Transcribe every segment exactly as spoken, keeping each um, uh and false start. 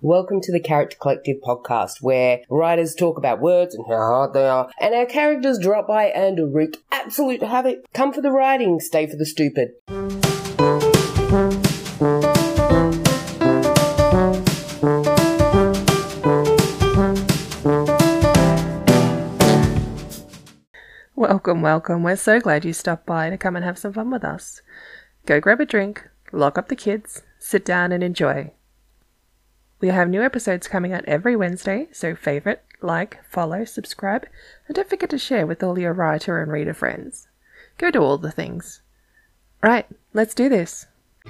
Welcome to the Character Collective podcast, where writers talk about words and how hard they are, and our characters drop by and wreak absolute havoc. Come for the writing, stay for the stupid. Welcome, welcome. We're so glad you stopped by to come and have some fun with us. Go grab a drink, lock up the kids, sit down and enjoy. We have new episodes coming out every Wednesday, so favourite, like, follow, subscribe, and don't forget to share with all your writer and reader friends. Go do all the things. Right, let's do this.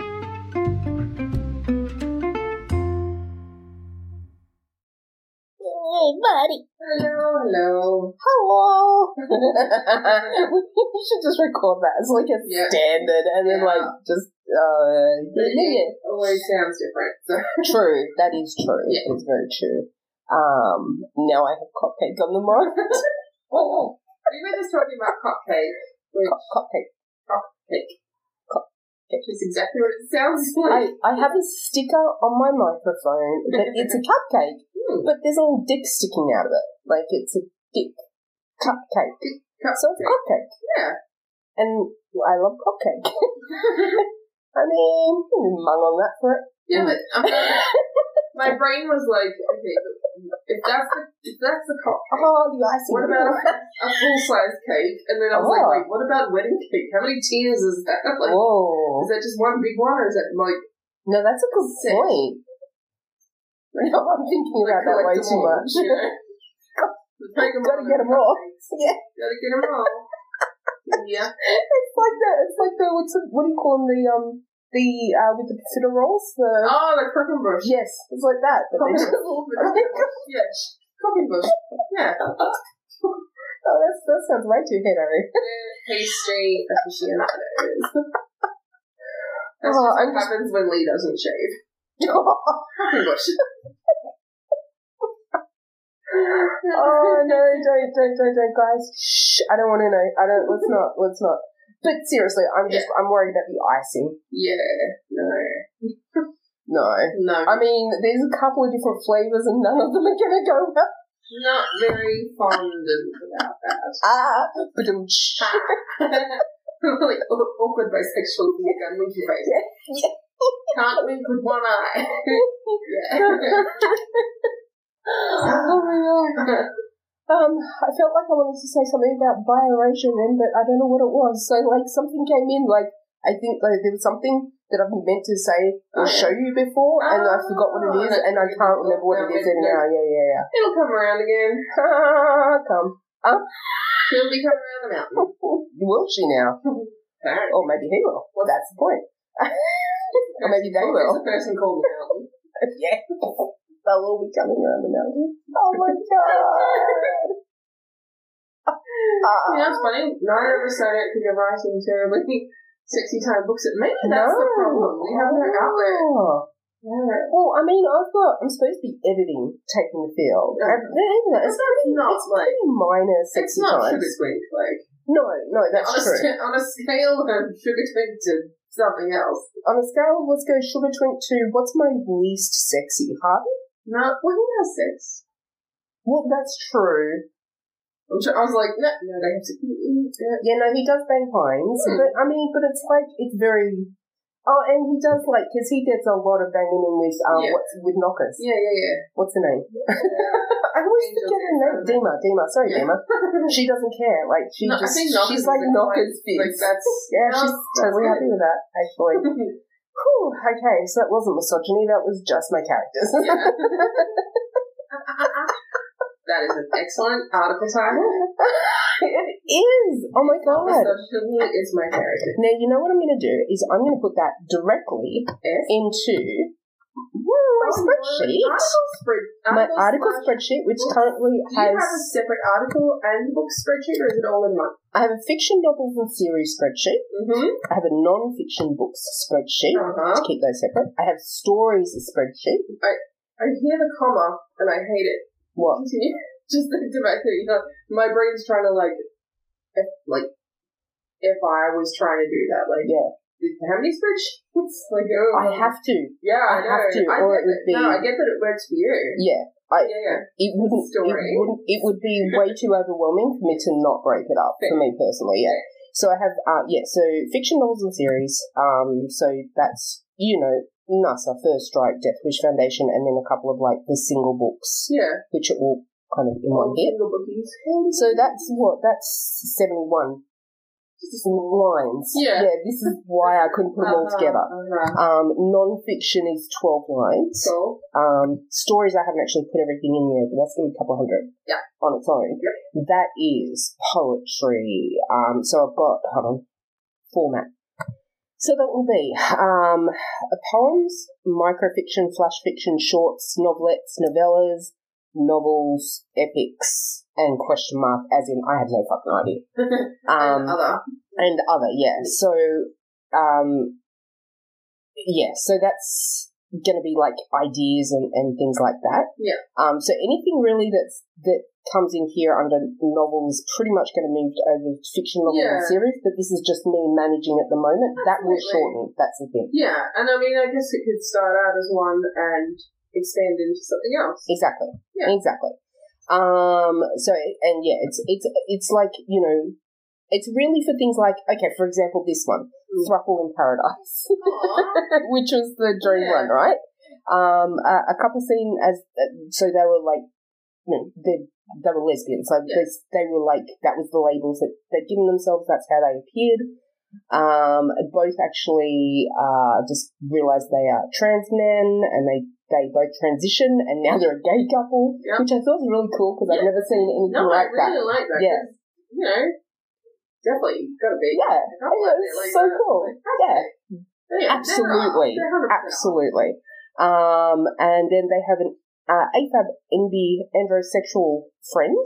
Hey, buddy. Hello, hello. Hello. We should just record that as like a Yeah. standard and then Yeah. like just, uh, But yeah. it always sounds different. So. True. That is true. Yeah. It's very true. Um, now I have cupcake on the mind. Oh, We were just talking about cupcake, which cupcake. cupcake. Cupcake. Which is exactly what it sounds I, like. I have a sticker on my microphone that it's a cupcake, Hmm. but there's a little dick sticking out of it. Like it's a dick cupcake. Cupcake. So it's a cupcake. Yeah. And I love cupcake. I mean, you can mung on that for it. Yeah, but um, my brain was like, okay, but if that's the if that's the cupcake, Oh, the icing. what about a, a full size cake? And then I was like, Oh. wait, what about wedding cake? How many tiers is that? Like, Whoa. is that just one big one, or is that like No, that's a good Six. point. No, I'm thinking about that way too much. Gotta get 'em all. Yeah. Gotta get them all. Yeah. It's like that. It's like the, what's it, what do you call them? The, um, the, uh, with the fiddle rolls? The, Oh, the crockenbush. yes, it's like that. But they just, Yes. Crockenbush. Yeah. oh, that's, that sounds way too hetero. Pastry aficionados. That's Oh, just I'm what just- happens when Lee doesn't shave. Crockenbush. Oh no, don't, don't, don't, don't, guys. Shh, I don't want to know. I don't, let's not, let's not. But seriously, I'm just, I'm worried about the icing. Yeah. No. No. No. I mean, there's a couple of different flavours and none of them are going to go well. Not very fondant about that. Ah, but um, Like aw- awkward bisexual thing gun winky face. yeah, yeah. Can't wink with one eye. Yeah. Oh my god. Um, I felt like I wanted to say something about biracial then, but I don't know what it was. So, like, something came in, like, I think like, there was something that I've meant to say or Oh, yeah. show you before, and I forgot what it Oh, is, that's and I really can't cool. remember what No, it is it- anyhow. Yeah, yeah, yeah. It'll come around again. Come. She'll be coming around the mountain. Will she now? Apparently. Or maybe he will. Well, that's the point. Or maybe they There's will. a person called the mountain. Yeah. They'll all be coming around the mountain. Oh my god. You know, it's funny. Neither of us don't think of writing terribly sexy time books. Maybe that's the problem. We have no outlet. Oh. Yeah. Well, I mean, I've got, I'm supposed to be editing Taking the Field. Okay. And even that, it's, But that's pretty, not, it's like- pretty minor It's sexy not times. sugar sweet, like No, no, that's on a, true. sca- on a scale of sugar twink to something else. On a scale of let's go sugar twink to what's my least sexy? Harvey? No, well, he has sex. Well, that's true. I'm sure, I was like, no, no, they have to. Yeah. Yeah, no, he does bang Hines, Hmm. but I mean, but it's like it's very. Oh, and he does like because he gets a lot of banging in with um Yeah. what's with knockers. Yeah, yeah, yeah. What's her name? I always Angel forget her name. Fist. Dima, Dima. Sorry, Yeah. Dima. She doesn't care. Like she No, I just think Knockers she's like is a knockers quite- like, fits. that's- yeah, no, she's that's totally good. happy with that. Actually. Whew, okay, so that wasn't misogyny. That was just my characters. That is an excellent article title. It is. Oh my god. Misogyny is my character. Now you know what I'm going to do is I'm going to put that directly Yes. into my spreadsheet. Article spread. My article spreadsheet, which books. currently Do you have a has. separate article and book spreadsheet, or is it all in one? I have a fiction novels and series spreadsheet. Mm-hmm. I have a non-fiction books spreadsheet Uh-huh. to keep those separate. I have stories spreadsheet. I hear the comma, and I hate it. What? Continue. Just the fact that, you know, my brain's trying to, like, if, like, if I was trying to do that, like, Yeah. how many spreadsheets? Like, oh. I have to. Yeah, I, I know. have to, I or get it would that. be. No, I get that it works for you. Yeah. I, yeah, yeah. It wouldn't, it Story. wouldn't. It would be way too overwhelming for me to not break it up. For me personally, yeah. So I have, uh, yeah. So fiction novels and series. Um, so that's you know, NASA, First Strike, Death Wish Foundation, and then a couple of like the single books, Yeah. which are all kind of in one hit. Single bookies. So that's what that's seventy-one lines. Yeah. Yeah. This is why I couldn't put them all Uh-huh, together. Uh-huh. Um, non-fiction is twelve lines. Cool. Um, stories, I haven't actually put everything in there, but that's going to be a couple hundred Yeah. on its own. Yep. That is poetry. Um, so I've got, hold on, format. So that will be um, poems, microfiction, flash fiction, shorts, novelettes, novellas, novels, epics, and question mark, as in I have no fucking idea. Um, and other. And other, yeah. So, um, yeah, so that's going to be like ideas and, and things like that. Yeah. Um, so anything really that's, that comes in here under novel is pretty much going to move over to fiction novel Yeah. and series, but this is just me managing at the moment. That will Absolutely. shorten. That's the thing. Yeah, and I mean, I guess it could start out as one and expand into something else. Exactly. Yeah. Exactly. Um, so, and yeah, it's, it's, it's like, you know, it's really for things like, okay, for example, this one, Mm. Thruple in Paradise, Aw. which was the dream Yeah. one, right? Um, a, a couple seen as, so they were like, you know, they, they were lesbians, so Yeah. they, they were like, that was the labels that they'd given themselves, that's how they appeared. Um, both actually, uh, just realised they are trans men, and they, they both transition, and now they're a gay couple, Yep. which I thought was really cool, because I've Yeah. never seen anything No, like I really that. like that. Yeah. 'cause, You know, definitely gotta be. Yeah, a couple yeah, out there it's like so that. cool. Like, Yeah. yeah, Absolutely. They're, they're one hundred percent. Absolutely. Um, and then they have an uh, A F A B N B androsexual friend,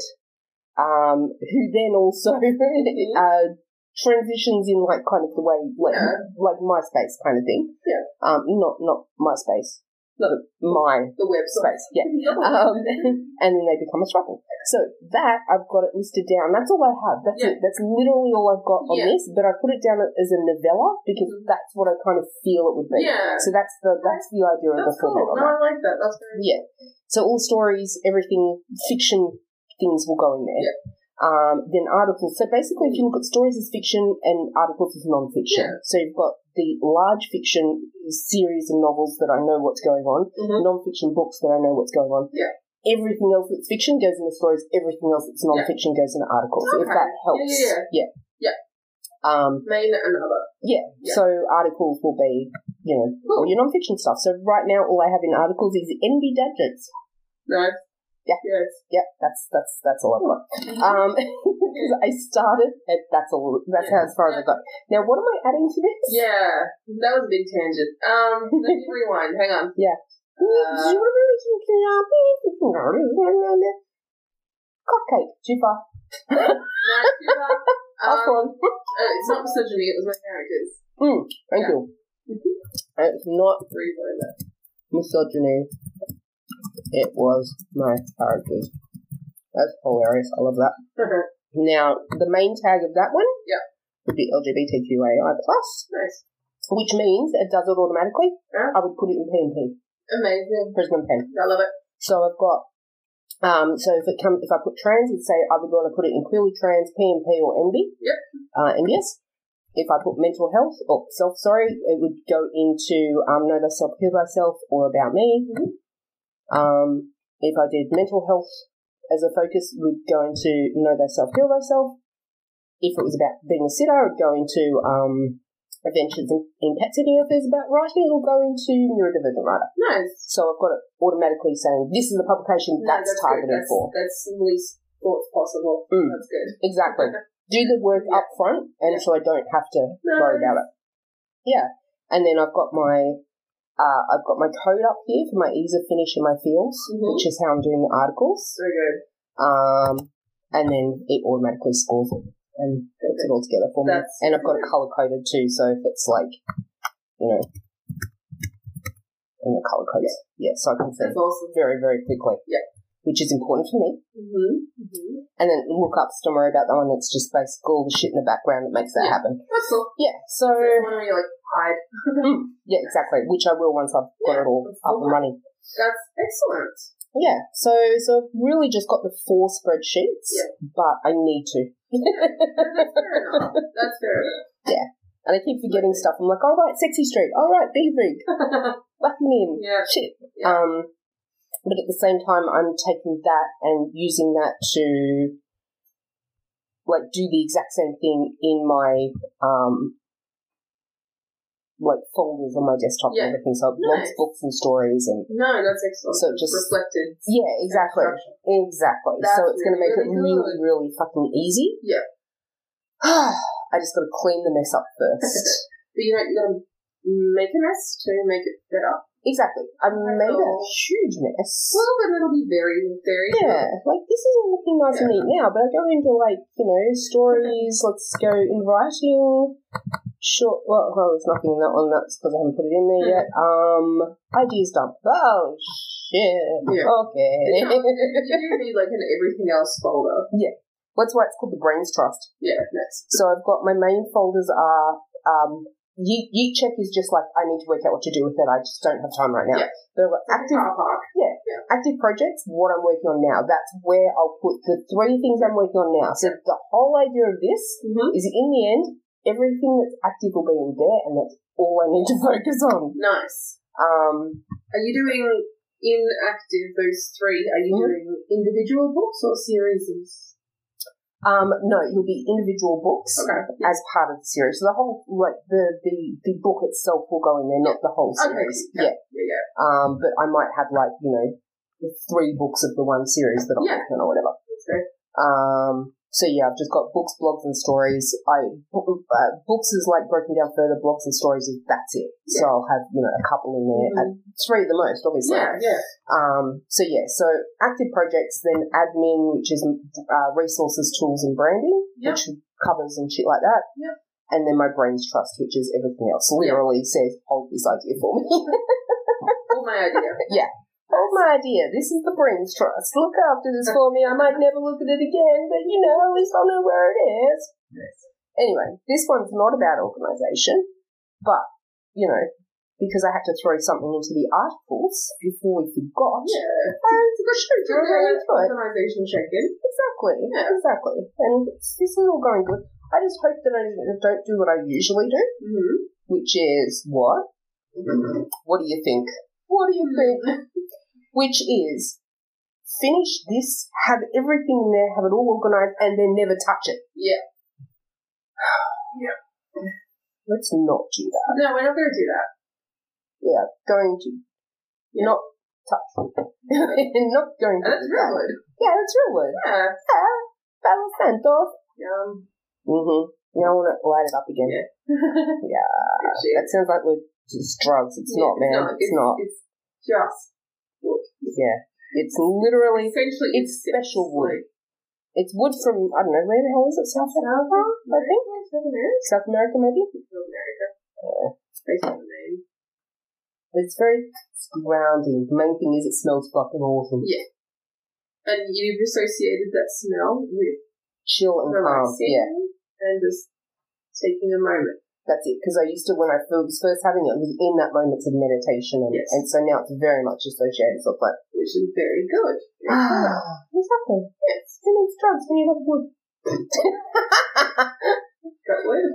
um, who then also uh, transitions in like kind of the way like Yeah. like MySpace kind of thing. Yeah. Um, not not MySpace. No. My The website. space. Yeah. Um, and then they become a struggle. So that I've got it listed down. That's all I have. That's Yeah. it. That's literally all I've got on Yeah. this. But I put it down as a novella because that's what I kind of feel it would be. Yeah. So that's the that's the idea of the That's cool. format on No, that. I like that. That's very Yeah. So all stories, everything, fiction things will go in there. Yeah. Um, then articles. So basically, if you look at stories as fiction and articles as non-fiction. Yeah. So you've got the large fiction series and novels that I know what's going on, Mhm. non-fiction books that I know what's going on. Yeah. Everything else that's fiction goes into stories. Everything else that's non-fiction goes into articles. If Okay. that helps. Yeah, yeah, yeah. Um, main and other. yeah. Yeah. So articles will be, you know, Cool. all your non-fiction stuff. So right now, all I have in articles is N B dad jokes. Nice. Yeah. Yes. Yep, that's that's that's all I've got. Um, because I started at that's all. That's how as far as I got. Now, what am I adding to this? Yeah, that was a big tangent. Um, let me rewind. Hang on. Yeah. Uh, Cupcake, too far. no, too far. Last Um, one. uh, it's not misogyny. It was my characters. Mm, thank Yeah. you. It's not Rewind that. misogyny. It was my characters. That's hilarious. I love that. Now, the main tag of that one Yeah. would be L G B T Q A I plus, Nice. which means it does it automatically. Yeah. I would put it in P and P, Amazing. Prism and Pen. I love it. So I've got, um, so if it come, if I put trans, it'd say I would want to put it in clearly trans, P and P or N B. Yep. Uh, N B S. If I put mental health or self, sorry, it would go into um, know thyself, heal thyself, or about me. Mhm. Um, if I did mental health as a focus, would go into know thyself, heal thyself. If it was about being a sitter, it would go into um, adventures in, in pet sitting. If it's about writing, it'll go into neurodivergent writer. Nice. So I've got it automatically saying this is the publication No, that's, good. targeted That's, for. that's the least thoughts possible. Mm. That's good. Exactly. Do the work Yeah. up front, and Yeah. so I don't have to Nice. worry about it. Yeah, and then I've got my uh, I've got my code up here for my ease of finish and my fields, Mhm. which is how I'm doing the articles. Very good. Um, and then it automatically scores it and puts it all together for me. That's And I've got it good. color coded too, so if it's like, you know, in the color codes, yeah, so I can see That's awesome. very very quickly. Yeah. which is important for me. Mm-hmm. Mm-hmm. And then look up Story about the one that's just basically all the shit in the background that makes that Yeah. happen. That's cool. Yeah, so... That's one where you like hide. yeah, exactly, which I will once I've got Yeah, it all that's up cool. and running. That's excellent. Yeah, so so I've really just got the four spreadsheets, Yeah. but I need to. That's fair enough. That's fair enough. And I keep forgetting stuff. I'm like, all right, Sexy Street, all right, Big Rig, whack me in. Yeah. Shit. Yeah. Um, but at the same time, I'm taking that and using that to, like, do the exact same thing in my, um, like, folders on my desktop Yeah. and everything. So blogs, Nice. books, and stories, and No, that's excellent. So just- reflected. yeah, exactly, structure. exactly. That's so it's going to make really, it really really, good. really fucking easy. Yeah. I just got to clean the mess up first. But you know, you gotta make a mess to make it better. Exactly. I made a Oh. huge mess. Well, then it'll be very, very Yeah, like this is all looking nice and Yeah. neat now, but I go into like, you know, stories, let's go in writing, short, well, well there's nothing in that one, that's because I haven't put it in there Hmm. yet. Um, ideas dump. Oh, shit. Yeah. Okay. You do need like an everything else folder. That's why it's called the Brains Trust. Yeah, nice. So I've got my main folders are, um, Yeet, Yeet Check is just like, I need to work out what to do with it, I just don't have time right now. Yeah. But I've got active Car park. active projects, what I'm working on now. That's where I'll put the three things I'm working on now. So the whole idea of this Mm-hmm. is in the end, everything that's active will be in there, and that's all I need to focus on. Nice. Um, Are you doing in active those three? Are you Mhm. doing individual books or series? um, no, it'll be individual books Okay. as part of the series. So the whole, like, the, the, the book itself will go in there, not the whole Okay. series. Yeah. Yeah. Yeah. Yeah. Um, but I might have, like, you know, three books of the one series that I'm Yeah. working on or whatever. That's good. Um, so yeah, I've just got books, blogs, and stories. I uh, books is like broken down further. Blogs and stories is that's it. So Yeah. I'll have you know a couple in there, Mhm. and three at the most, obviously. Yeah. Yeah. Um, so yeah, so active projects, then admin, which is uh, resources, tools, and branding, Yep. which covers and shit like that. Yep. And then my brains trust, which is everything else. Literally says hold this idea for me. All my idea. Hold my idea. This is the brains trust. Look after this for me. I might never look at it again, but you know, at least I'll know where it is. Nice. Anyway, this one's not about organisation, but, you know, because I had to throw something into the articles before we forgot. Yeah. I should throw it into it. Organisation check-in. Exactly, Yeah. exactly. And it's, this is all going good. I just hope that I don't do what I usually do, Mm-hmm. which is what? What do you think? What do you think? Which is finish this, have everything in there, have it all organised, and then never touch it. Yeah. Yeah. Let's not do that. No, we're not going to do that. Yeah, going to not touch it. Not going to And that's do real that. good. Yeah, that's real good. Yeah. Ah, Palo Santo. Um, Mm-hmm. Now I want to light it up again. Yeah. Yeah. Shit. That sounds like we're just drugs. It's Yeah, not, man. It's, It's, not. It's just wood. Yeah. It's literally, Essentially, it's special wood. It's wood from, I don't know, where the hell is it? South South Africa, I think? South America. South America, maybe? South America. Yeah. Based on the name. But it's very it's grounding. The main thing is it smells fucking awesome. Yeah. And you've associated that smell with Chill and calm. relaxing Yeah, and just taking a moment. that's it. Because I used to, when I was first having it, it was in that moment of meditation. And, Yes. and so now it's very much associated. So it's like, Which is very good. Very good. ah, exactly. Yes. Who needs drugs when you have wood? Got wood.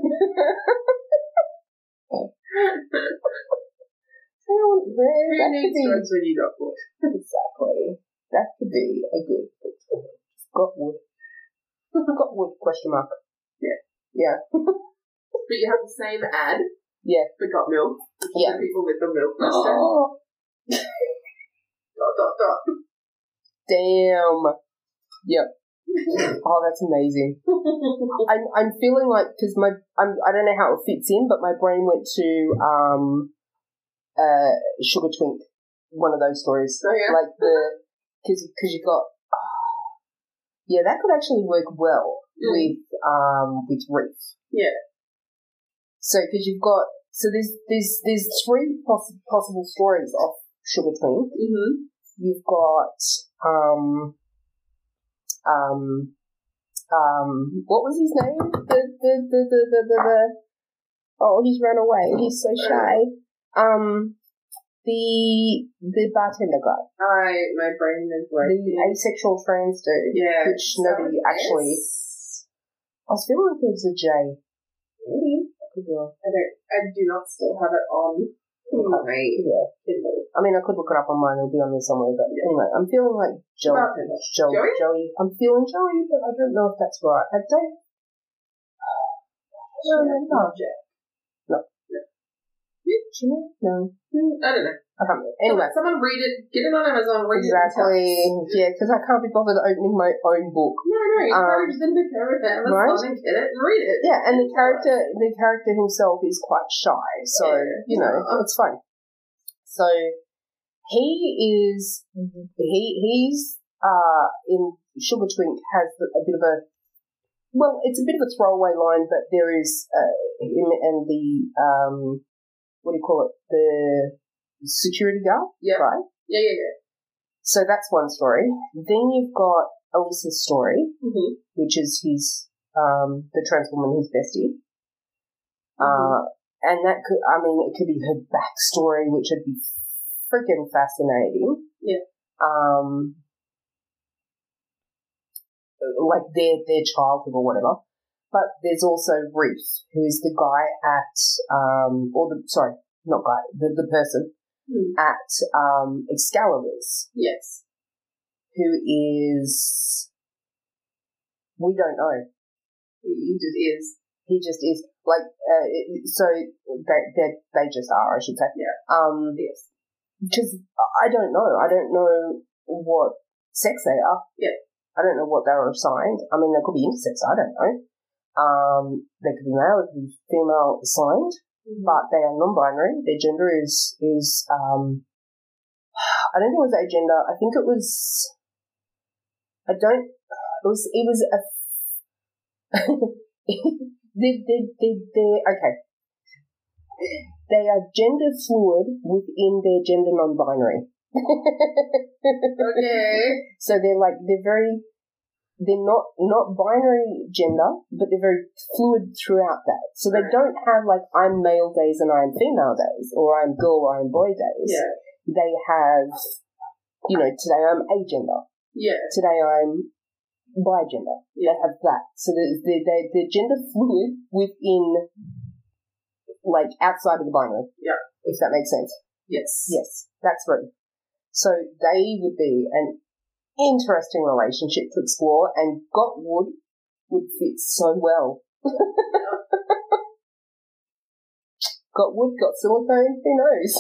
Well, Who that could needs be drugs when you got wood? exactly. That could be a good book. Got wood. Got wood? Question mark. Yeah. Yeah. But you have the same ad. Yeah. But got milk. Which Yeah. is the people with the milk mustache. Oh, Dot, dot, dot. damn. Yep. Oh, that's amazing. I'm I'm feeling like because my I'm I don't know how it fits in, but my brain went to um uh Sugar Twink, one of those stories, Oh, yeah? like the because because you got oh, yeah, that could actually work well Mm. with um with Reef. Yeah. So because you've got so there's there's there's three poss- possible stories of Sugar Twink. Mm-hmm. You've got um, um, um, what was his name? The, the, the, the, the, the, the oh, he's run away. He's so shy. Um, the, the bartender guy. I, my brain is like... The asexual trans dude. Yeah. Which nobody so actually... yes. I was feeling like it was a J. Maybe. I could be wrong. I don't, I do not still have it on my Yeah. Kindle. I mean, I could look it up on mine. It'll be on there somewhere. But anyway, I'm feeling like Joey. Bartender. Joey. Joey? Joey. I'm feeling Joey, but I don't know if that's right. I don't... No, no, no. Jack. No. No. Jimmy? No. I don't know. I can't remember. Anyway. Someone read it. Get it on Amazon. Read Exactly. it. Yeah, because I can't be bothered opening my own book. No, no. You Um, probably just didn't care about Amazon right? and get it and read it. Yeah, and the character, the character himself is quite shy, so Yeah. you know Yeah. it's fine. So he is he he's uh in Sugar Twink has a bit of a well, it's a bit of a throwaway line, but there is uh, him and the um what do you call it the security guard Yeah. guy. Yeah, yeah, yeah. So that's one story. Then you've got Alyssa's story, Mm-hmm. which is his um the trans woman, his bestie. Mm-hmm. Uh, and that could, I mean, it could be her backstory, which would be freaking fascinating. Yeah. Um, like their their childhood or whatever. But there's also Reef, who is the guy at um or the sorry, not guy, the the person Mm. at um Excalibur's, Yes. who is we don't know. He just is. He just is like uh, it- so they they they just are, I should say. Yeah. Um, Yes. because I don't know. I don't know what sex they are. Yeah. I don't know what they were assigned. I mean, they could be intersex. I don't know. Um, they could be male. They could be female assigned, Mm-hmm. but they are non-binary. Their gender is is um. I don't think it was agender. I think it was. I don't. It was. It was a. they they they they okay. They are gender fluid within their gender non-binary. Okay. So they're like they're very they're not not binary gender, but they're very fluid throughout that. So they Right. don't have like I'm male days and I'm female days, or I'm girl or I'm boy days. Yeah. They have, you know, today I'm agender, Yeah. today I'm bigender. Yeah. They have that. So they're, they're, they're, they're gender fluid within, like, outside of the binary. Yeah. If that makes sense. Yes. Yes, that's right. So they would be an interesting relationship to explore, and Gotwood would fit so well. Gotwood, got silicone, who knows?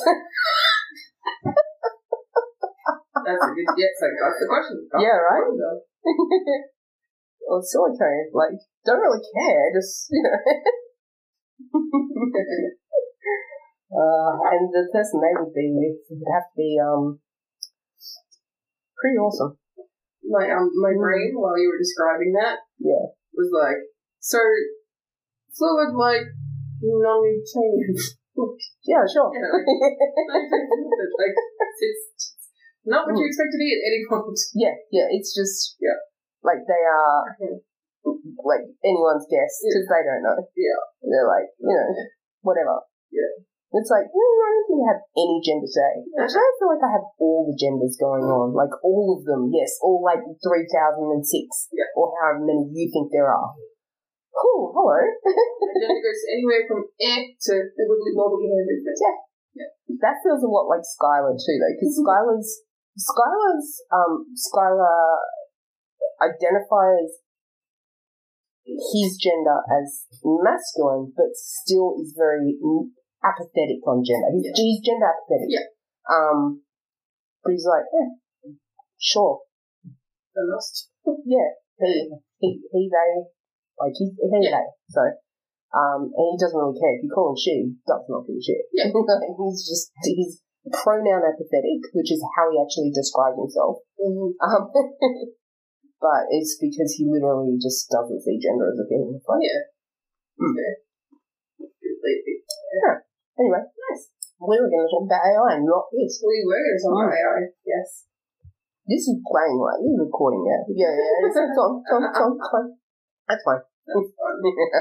That's a good yes, I got the question. Got Yeah, the right? question, though. Or silicone, like, don't really care, just, you know. uh, and the person they would be with would have to be, um, pretty awesome. My um my Mm. brain while you were describing that Yeah. was like so fluid like non-Newtonian. Yeah, sure. You know, like it's just not what you expect to be at any point. Yeah, yeah, it's just, Yeah. like, they are, Okay. like, anyone's guess, because they don't know. Yeah. They're like, you know, whatever. Yeah. It's like, mm, I don't think I have any gender today. Actually, I feel like I have all the genders going on. Like, all of them, yes. All, like, three thousand six. Yeah. Or however many you think there are. Cool, hello. The gender goes anywhere from eh to the wibbly wobbly handed. Yeah. That feels a lot like Skylar, too, though, because Skylar's, Skylar's, um, Skylar identifies his gender as masculine, but still is very apathetic on gender. He's, Yeah. he's gender apathetic. Yeah. Um, but he's like, yeah, sure. The lost. Yeah. He, he, he, they, like, he, he, Yeah. they. So, um, and he doesn't really care. If you call him she, he does not give a shit. Yeah. He's just, he's pronoun apathetic, which is how he actually describes himself. Mm-hmm. Um, but it's because he literally just doesn't see gender as a thing. It's like, Yeah. Mm. Okay. Completely. yeah. Anyway, nice. We were going to talk about A I, not this. We were going to talk Mm. about A I. Yes. This is playing, right? This is recording, yeah. Yeah, yeah, it's, it's on, it's on, it's on, it's fine. That's fine. That's fun.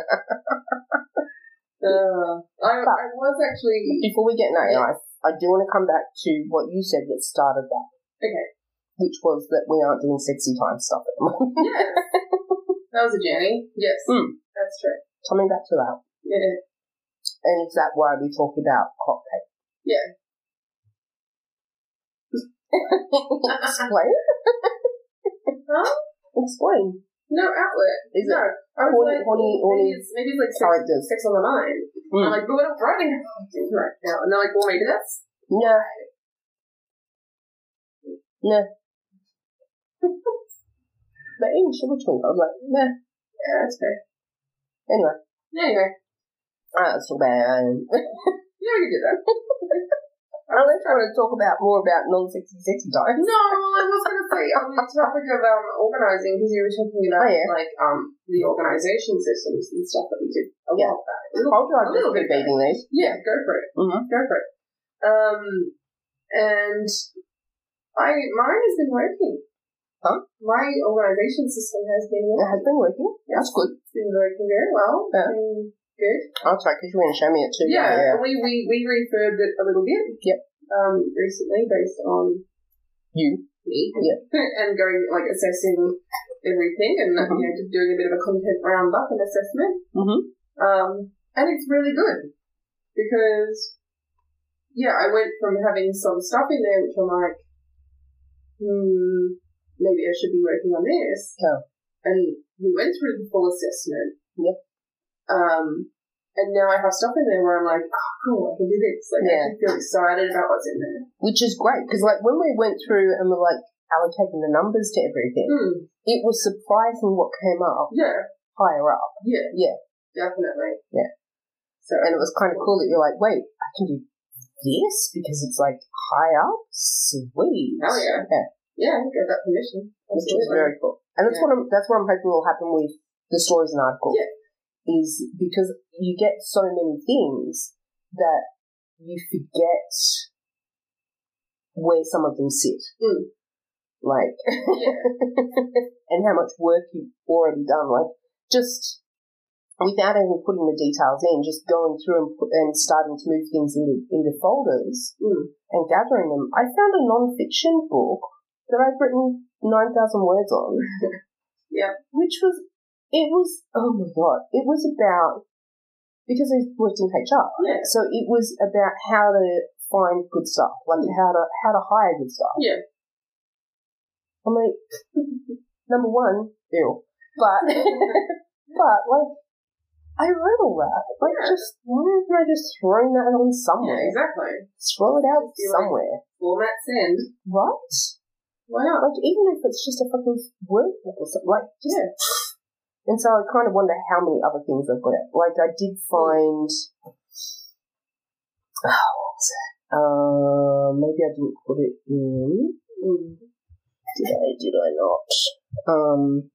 uh, I, But I was actually... before we get into it, Yes. I, I do want to come back to what you said that started that. Okay. Which was that we aren't doing sexy time stuff at the moment. Yes. That was a journey. Yes. Mm. That's true. Coming back to that. Yeah. And is that why we talk about hot cake? Yeah. Explain? Huh? Explain. No outlet. Is no. it? I was Horny, like, horny, maybe horny it's, maybe it's like sex, characters. sex on the mind. Mm. I'm like, but we're not writing right now. And they're like, well, maybe that's... No. No. But even Sugar Twink, I was like, nah. Yeah, that's fair. Anyway. Anyway. Ah, that's so bad. Yeah, we can do that. Unless you want to talk about more about non-sexy sexy times. No, I was going to say on the topic of um, organising, because you were talking about Oh, yeah. like um the organisation systems and stuff that we did a Yeah. while back. A little, I'll try a to little keep bit beating back. these. Yeah, go for it. Mm-hmm. Go for it. Um, and I mine has been working. Huh? My organisation system has been It working. has been working. That's good. It's been working very well. Yeah. It's been good. I'll try because you were going to show me it too. Yeah, yeah. we we we refurbed it a little bit. Yep. Um, recently based on You. me. Yep. And going, like, assessing everything and, Mhm. you know, just doing a bit of a content roundup and assessment. Mm-hmm. Um, and it's really good because, yeah, I went from having some stuff in there which I'm like, hmm, maybe I should be working on this. Yeah. And we went through the full assessment. Yep. Um, and now I have stuff in there where I'm like, oh, cool, I can do this. Like, Yeah. I actually feel excited about what's in there. Which is great because, like, when we went through and were like allocating the numbers to everything, Mm. it was surprising what came up Yeah, higher up. yeah. Yeah. Definitely. Yeah. So, And it was kind of cool that you're like, wait, I can do this because it's like high up. Sweet. Hell yeah. Yeah. yeah, get that permission. Which is very cool. And that's Yeah. what I'm. That's what I'm hoping will happen with the stories and articles. Yeah. Is because you get so many things that you forget where some of them sit. Mm. Like, Yeah. and how much work you've already done. Like, just without even putting the details in, just going through and, put, and starting to move things into, into folders Mm. and gathering them. I found a non-fiction book that I've written nine thousand words on. Yeah. Which was, it was, oh my God, it was about, because I worked in H R. Yeah. So it was about how to find good stuff, like Mm. how to, how to hire good stuff. Yeah. I'm like, number one, ew. But, but like, I wrote all that. Like, Yeah. just, why haven't I just thrown that on Yeah, somewhere? exactly. Throw it out Just be like- somewhere. Format send. Right? Why not? Like, even if it's just a fucking workbook or something, like, just. Yeah. And so I kind of wonder how many other things I've got. Like, I did find. Oh, what was it? Uh, maybe I didn't put it in. Mm. Did I? Did I not? Um.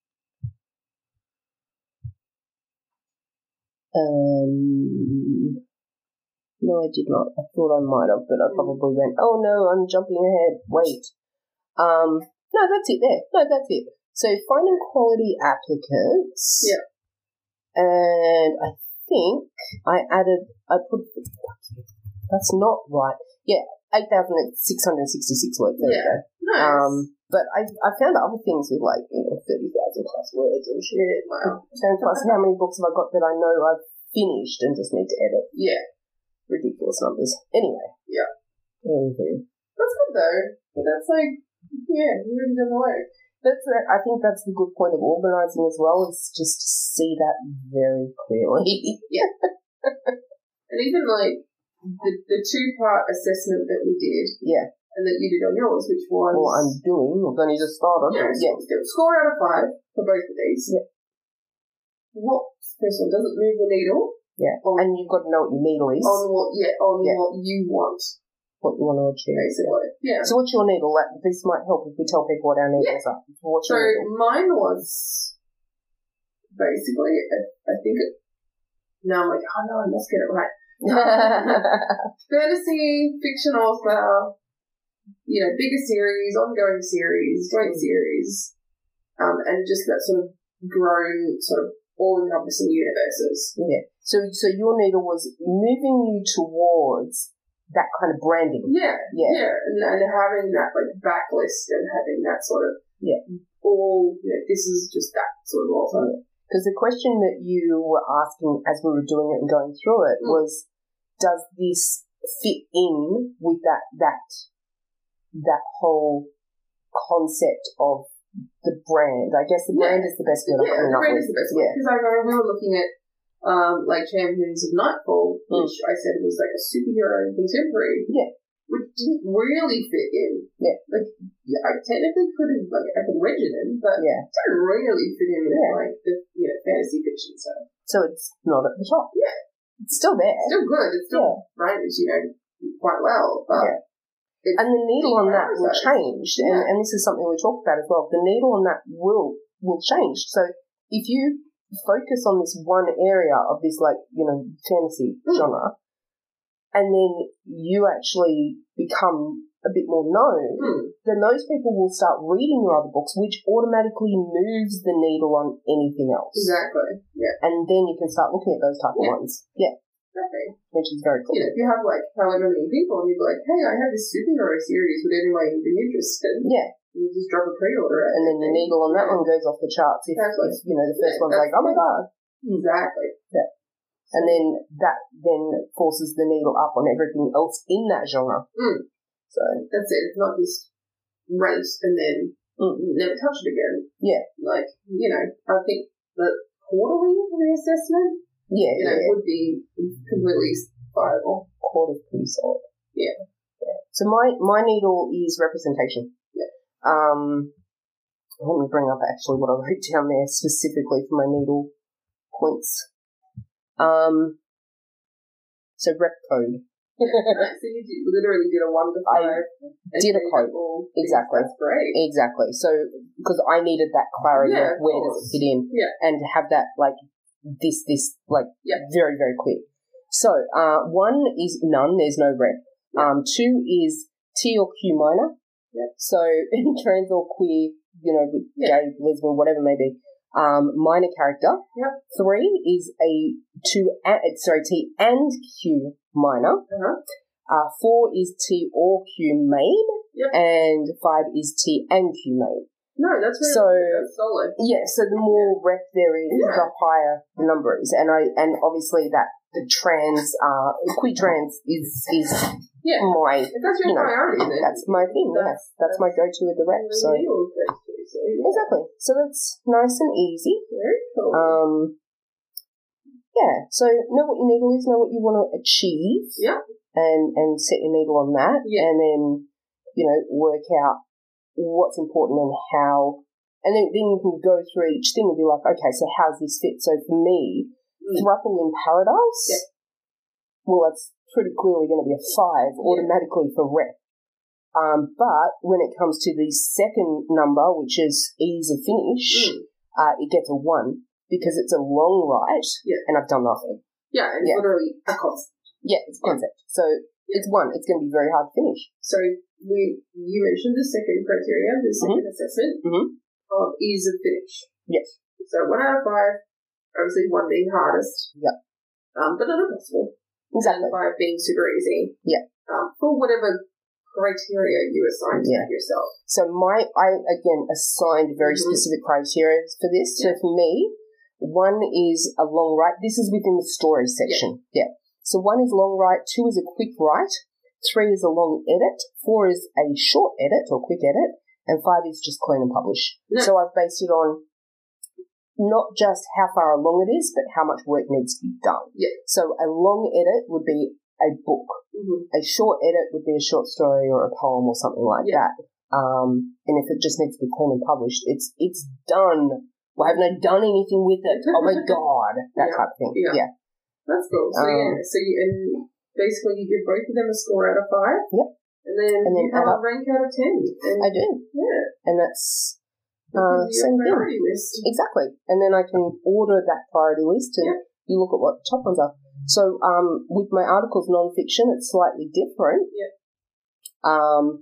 Um. No, I did not. I thought I might have, but I probably went, oh no, I'm jumping ahead. Wait. Um. No, that's it there. No, that's it. So finding quality applicants. Yeah. And I think I added, I put, that's not right. Yeah, eight thousand six hundred sixty-six words. There Yeah. we go. Nice. Um, but I I found other things with like, you know, thirty thousand plus words and shit. Wow. And plus, how many books have I got that I know I've finished and just need to edit? Yeah. Ridiculous numbers. Anyway. Yeah. Anyway. That's good though. But that's like, yeah, you really done the work. That's the, I think that's the good point of organising as well, is just to see that very clearly. Yeah. And even like the the two part assessment that we did Yeah. and that you did on yours, which was Well, I'm doing, I've only just started. yeah, Yeah. still score out of five for both of these. Yeah. What first one doesn't move the needle Yeah. On- And you've got to know what your needle is, on what yeah on Yeah. what you want what you want to achieve. basically. Yeah. So what's your needle? That, this might help if we tell people what our needles are. What's So your needle? mine was basically, I, I think it, now I'm like, oh no, I must get it right. Fantasy, fiction author, you know, bigger series, ongoing series, joint series, um, and just that sort of grown, sort of all-encompassing universes. Yeah. So, so your needle was moving you towards that kind of branding. Yeah, Yeah. yeah, and, and having that like backlist and having that sort of yeah, all you know, this is just that sort of author. Because the question that you were asking as we were doing it and going through it mm. was, does this fit in with that that that whole concept of the brand? I guess the brand yeah. is the best word. Yeah, the brand is the best word. Because I remember we were looking at um, like Champions of Nightfall, mm. which I said was like a superhero contemporary. Yeah. Which didn't really fit in. Yeah. Like, yeah, I technically could have, like, I could wedge it in, but yeah. it didn't really fit in with, yeah. like, the, you know, fantasy fiction stuff. So it's not at the top. Yeah. It's still there. It's still good. It's still yeah. rated, you know, quite well, but... Yeah. And the needle on that will change, yeah. and, and this is something we talked about as well. The needle on that will will change. So if you focus on this one area of this, like, you know, fantasy mm. genre, and then you actually become a bit more known, mm. then those people will start reading your other books, which automatically moves the needle on anything else. Exactly, yeah. And then you can start looking at those type yeah. of ones. Yeah. Exactly. Which is very cool. You know, if you have, like, however many people, and you're like, hey, I have this superhero series, would anyone be interested? Yeah. You just drop a pre-order at and then the needle on that yeah. one goes off the charts if, exactly. if you know, the first yeah, one's like, oh my God. Exactly. Yeah. And then that then forces the needle up on everything else in that genre. Mm. So that's it. It's not just rate and then mm. never touch it again. Yeah. Like, you know, I think the quarterly reassessment yeah, you know, yeah. would be completely viable. Quarter's pretty solid. Yeah. Yeah. So my, my needle is representation. Yeah. Um let me bring up actually what I wrote down there specifically for my needle points. Um, so rep code. Right, so you did, literally did a one to five. I did a code. Exactly. That's great. Exactly. So, because I needed that clarity yeah, of where does it fit in. Yeah. And to have that, like, this, this, like, yeah. very, very clear. So, uh, one is none, there's no rep. Yeah. Um, two is T or Q minor. Yeah. So, trans or queer, you know, yeah. gay, lesbian, whatever it may be. Um, minor character. Yep. Three is a two, uh, sorry, T and Q minor. Uh-huh. Uh, four is T or Q main. Yep. And five is T and Q main. No, that's really so, that's solid. Yeah, so the more yeah. rep there is, yeah. the higher the number is. And I, and obviously that the trans, uh, queer trans is, is yeah. my, if that's your you know, priority then. That's my thing, that's, yeah. That's, that's my go-to with the rep, so. So, yeah. Exactly. So that's nice and easy. Very cool. Um, yeah. So know what your needle is, know what you want to achieve. Yeah. And and set your needle on that. Yeah. And then, you know, work out what's important and how. And then, then you can go through each thing and be like, okay, so how's this fit? So for me, mm. Thruple in Paradise, yeah. well, that's pretty clearly going to be a five yeah. automatically for rep. Um, but when it comes to the second number, which is ease of finish, mm. uh, it gets a one because it's a long write yeah. and I've done nothing. Yeah, it's yeah. literally a concept. Yeah, it's a concept. So yeah. it's one. It's going to be very hard to finish. So we, you mentioned the second criteria, the second mm-hmm. assessment mm-hmm. of ease of finish. Yes. So one out of five, obviously one being hardest. Yep. Um, but not impossible. Exactly. And five being super easy. Yeah. Um, for whatever criteria you assigned to yeah. yourself. So my, I again assigned very mm-hmm. specific criteria for this. Yeah. So for me, one is a long write. This is within the story section. Yeah. yeah. So one is long write, two is a quick write, three is a long edit, four is a short edit or quick edit, and five is just clean and publish. Yeah. So I've based it on not just how far along it is, but how much work needs to be done. Yeah. So a long edit would be a book. Mm-hmm. A short edit would be a short story or a poem or something like yeah. that. Um, and if it just needs to be clean and published, it's it's done. Well, I haven't done anything with it. Oh my God, that yeah. type of thing. Yeah, yeah. That's cool. So um, yeah, so you, and basically you give both of them a score out of five. Yep. And then, and then you have a rank out of ten. And I do. Yeah. And that's uh, your same priority thing. list. Exactly. And then I can order that priority list and yep. you look at what the top ones are. So um, with my articles non-fiction, it's slightly different. Yeah. Um,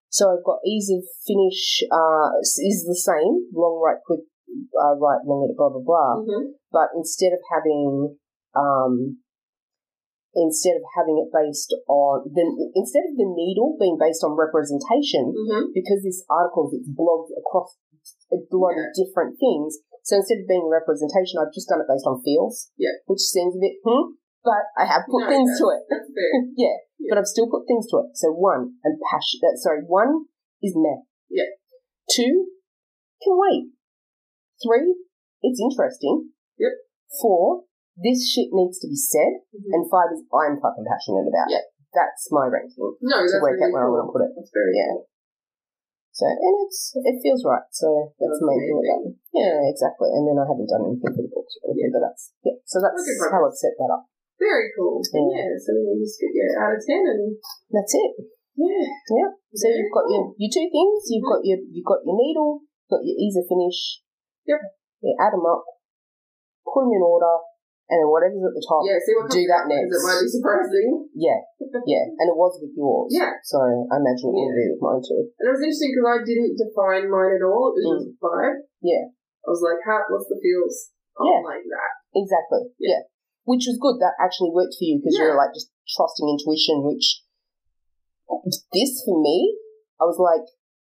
So I've got ease of finish uh, is the same, long, right, quick, uh, right, long, edit, blah, blah, blah. Mm-hmm. But instead of having, um, instead of having it based on, the, instead of the needle being based on representation, Mm-hmm. because this article is blogged across a lot Yeah. of different things, so instead of being representation, I've just done it based on feels, Yeah. which seems a bit, hmm, but I have put No, things that's, to it. That's fair. yeah. Yeah. But I've still put things to it. So one, and passion. That sorry, one is meh. Yeah. Two, can wait. Three, it's interesting. Yep. Four, this shit needs to be said. Mm-hmm. And five is I'm fucking passionate about Yeah. it. That's my ranking. No, to that's work really out where cool. I'm going to put it. That's very Yeah. cool. So, and it's it feels right. So that's That's the main thing with that. amazing. Yeah, exactly. And then I haven't done anything for the books or anything, but that's yeah. So that's Okay, how I've set that up. Very cool. Yeah. Yeah, so then you just get your out of ten and That's it. yeah. Yeah. So Very you've got your, your two things. You've Mhm. got your you've got your needle. You've got your ease of finish. Yep. You add them up, put them in order, and then whatever's at the top. Yeah, see what do comes that out, 'cause next. It might be surprising. Yeah, yeah. And it was with yours. Yeah. So I imagine it will Yeah. be with mine too. And it was interesting because I didn't define mine at all. It was Mm. just a vibe. Yeah. I was like, how, what's the feels? Oh, Yeah. like that. Exactly. Yeah. Yeah. Which was good. That actually worked for you because Yeah. you're like just trusting intuition. Which this for me, I was like,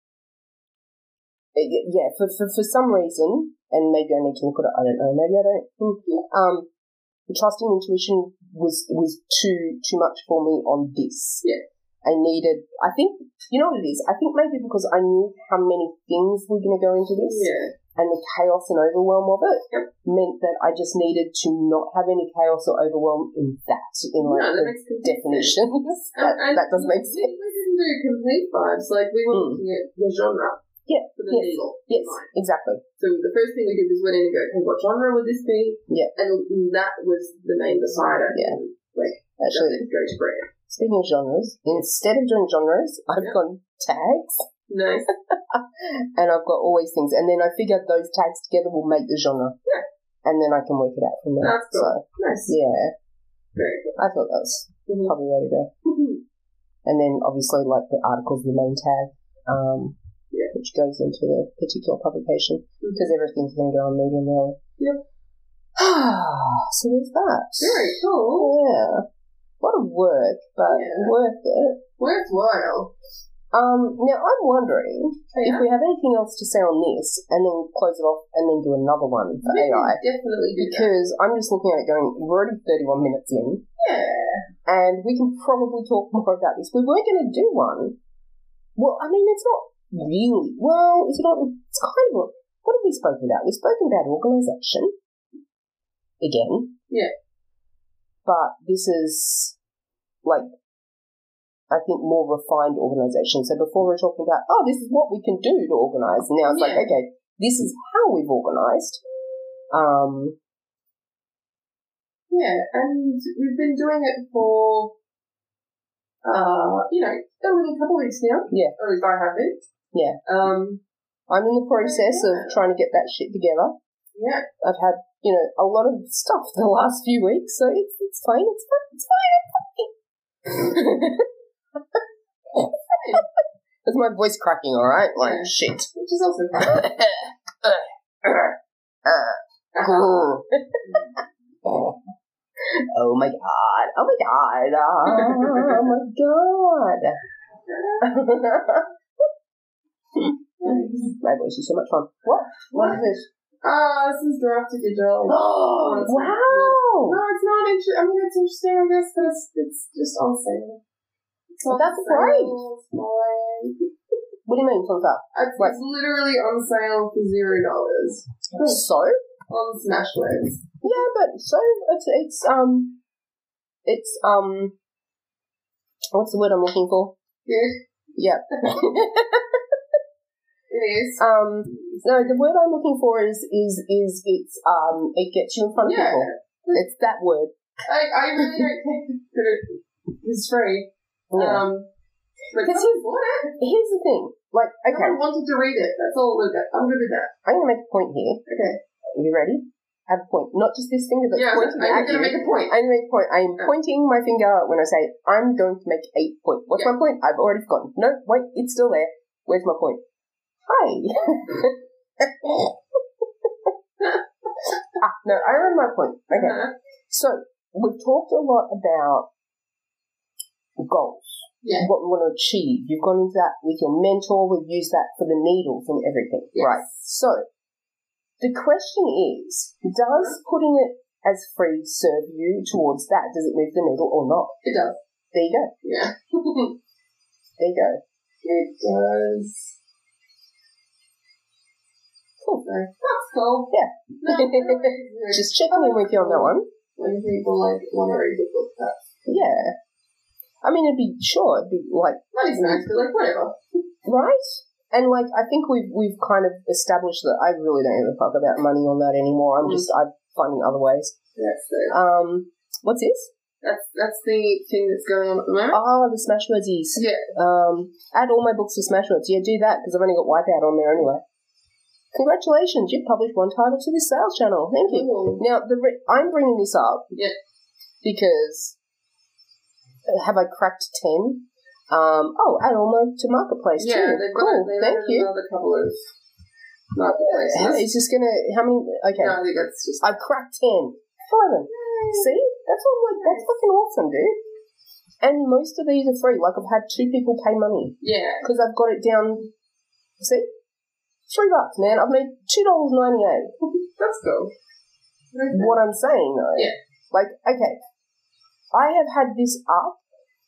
yeah. For for for some reason, and maybe I need to look at it. I don't know. Maybe I don't. Hmm. Um, the trusting intuition was was too too much for me on this. Yeah. I needed. I think you know what it is. I think maybe because I knew how many things were going to go into this. Yeah. And the chaos and overwhelm of it Yep. meant that I just needed to not have any chaos or overwhelm in that, in like No, that the makes complete sense. definitions. that, And, and that does make we, sense. We didn't do complete vibes. Like, we were Mm. looking at the genre Yeah, for the yes, needle. yes, Line. exactly. So the first thing we did was went in and go, okay, what genre would this be? Yeah. And that was the main decider. Yeah. Like, Actually, does it go to brand? speaking of genres, instead of doing genres, I've Yep. gone tags, Nice. and I've got all these things, and then I figured those tags together will make the genre. Yeah. And then I can work it out from there. That's cool. So, Nice. yeah, Very cool. I thought that was Mhm. probably the way to go. And then obviously, like the article's the main tag, um, Yeah. which goes into the particular publication Mhm. because everything's going to go on Medium, really. Yep. So there's that. Very cool. Yeah, a lot of work, but Yeah. worth it. Worthwhile. Um, now I'm wondering Yeah. if we have anything else to say on this, and then close it off, and then do another one for We A I. can definitely do that. Because I'm just looking at it going, we're already thirty-one minutes in, Yeah. and we can probably talk more about this. We weren't going to do one. Well, I mean, it's not really. Well, it's not. It's kind of. What have we spoken about? We've spoken about organisation again. Yeah. But this is like, I think, more refined organisation. So before we were talking about, oh, this is what we can do to organise. Now it's like, Yeah. okay, this is how we've organised. Um, Yeah, and we've been doing it for, uh, you know, a little couple of weeks now. Yeah. Or at least I have been. Yeah. Um, I'm in the process Yeah. of trying to get that shit together. yeah. I've had, you know, a lot of stuff the last few weeks, so it's it's fine, it's fine, it's fine, it's fine. That's my voice cracking, alright? Like, Yeah. shit. Which is also fun. Oh my god, oh my god, oh my god. My voice is so much fun. What? What is this? Ah, this is Draft to Digital. Oh, it's wow! No, it's not interesting. I mean, it's interesting, I guess, but it's, it's just on sale. It's on That's sale. great. It's fine. What do you mean, from that? It's, Right. it's literally on sale for zero dollars So? on Smashwords. Yeah, but so it's it's um it's um what's the word I'm looking for? Good. Yeah. It is. um no, the word I'm looking for is is is it's um it gets you in front of Yeah. people. It's that word. I, I really don't care that it, it's free. Yeah. Um, but Because someone bought it. Here's the thing. Like, okay, Someone wanted to read it. That's all. Look at. I'm good at that. I'm gonna make a point here. Okay. Are you ready? have a point. Not just this finger that's Yeah, pointing I'm at gonna you. make a point. I'm going to make a point. I am Yeah. pointing my finger when I say, I'm going to make a point. What's Yeah. my point? I've already forgotten. No, wait, it's still there. Where's my point? Hi. ah, no, I remember my point. Okay. Uh-huh. So, we've talked a lot about goals. Yeah. What we want to achieve. You've gone into that with your mentor. We've used that for the needles and everything. Yes. Right. So, the question is, does putting it as free serve you towards that? Does it move the needle or not? It does. There you go. Yeah. There you go. It does. Cool. So, that's cool. Yeah. No, really, Just checking in with you on that one. when people like want to read the book, that's Yeah. I mean, it'd be, sure, it'd be like, money's nice, but like whatever. right? And like, I think we've we've kind of established that I really don't give a fuck about money on that anymore. I'm Mm. just, I'm finding other ways. That's the Um, what's this? that's that's the thing that's going on at the moment. Oh, the Smashwordies. Yeah. Um, add all my books to Smashwords. Yeah, do that, because I've only got Wipeout on there anyway. Congratulations, you've published one title to this sales channel. Thank you. Ooh. Now, the re- I'm bringing this up Yeah. because uh, have I cracked ten? Um, oh, add all my to Marketplace Yeah, too. they've Cool, got they've thank added you. another couple of How, marketplaces. it's just gonna, how many, okay. No, I think that's just I've cracked ten. eleven. See? That's what I'm like, that's fucking awesome, dude. And most of these are free. Like, I've had two people pay money yeah. because I've got it down, see? Three bucks, man. I've made two dollars ninety-eight. That's cool. What I'm saying, though, Yeah. like, okay, I have had this up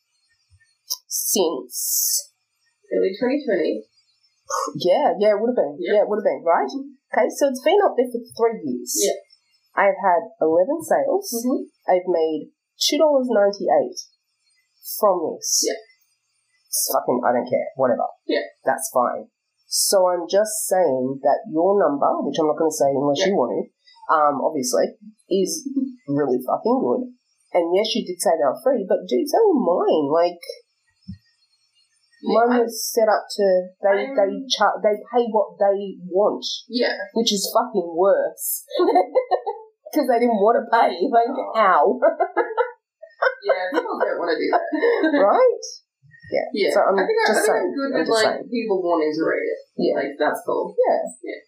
since, Early twenty twenty. yeah, yeah, it would have been. Yeah. Yeah, it would have been, right? Okay, so it's been up there for three years. Yeah. I've had eleven sales. Mm-hmm. I've made two dollars ninety-eight from this. Yeah. It's fucking, I don't care. Whatever. Yeah. That's fine. So I'm just saying that your number, which I'm not going to say unless Yeah. you want to, um, obviously, is really fucking good. And yes, you did say they were free, but dude, so were mine. Like, Yeah, mine I- was set up to, they, I'm- they, char- they pay what they want, Yeah. which is fucking worse. Because they didn't want to pay. Like, Oh. ow. Yeah, people don't want to do that. Right? Yeah. Yeah. So I'm I think, I, I just think saying. I'm good I'm with just like saying. people wanting to read it. Yeah. Like that's cool. Yeah. Yeah.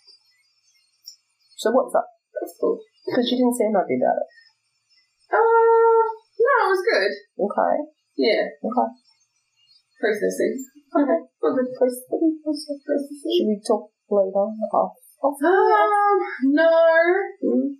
So what's up? That's cool. Because you didn't seem happy about it. Uh, no, it was good. Okay. Yeah. Okay. Processing. Okay. Well, good. Process- Processing. Should we talk later? Off. Off. Um, no. Mm.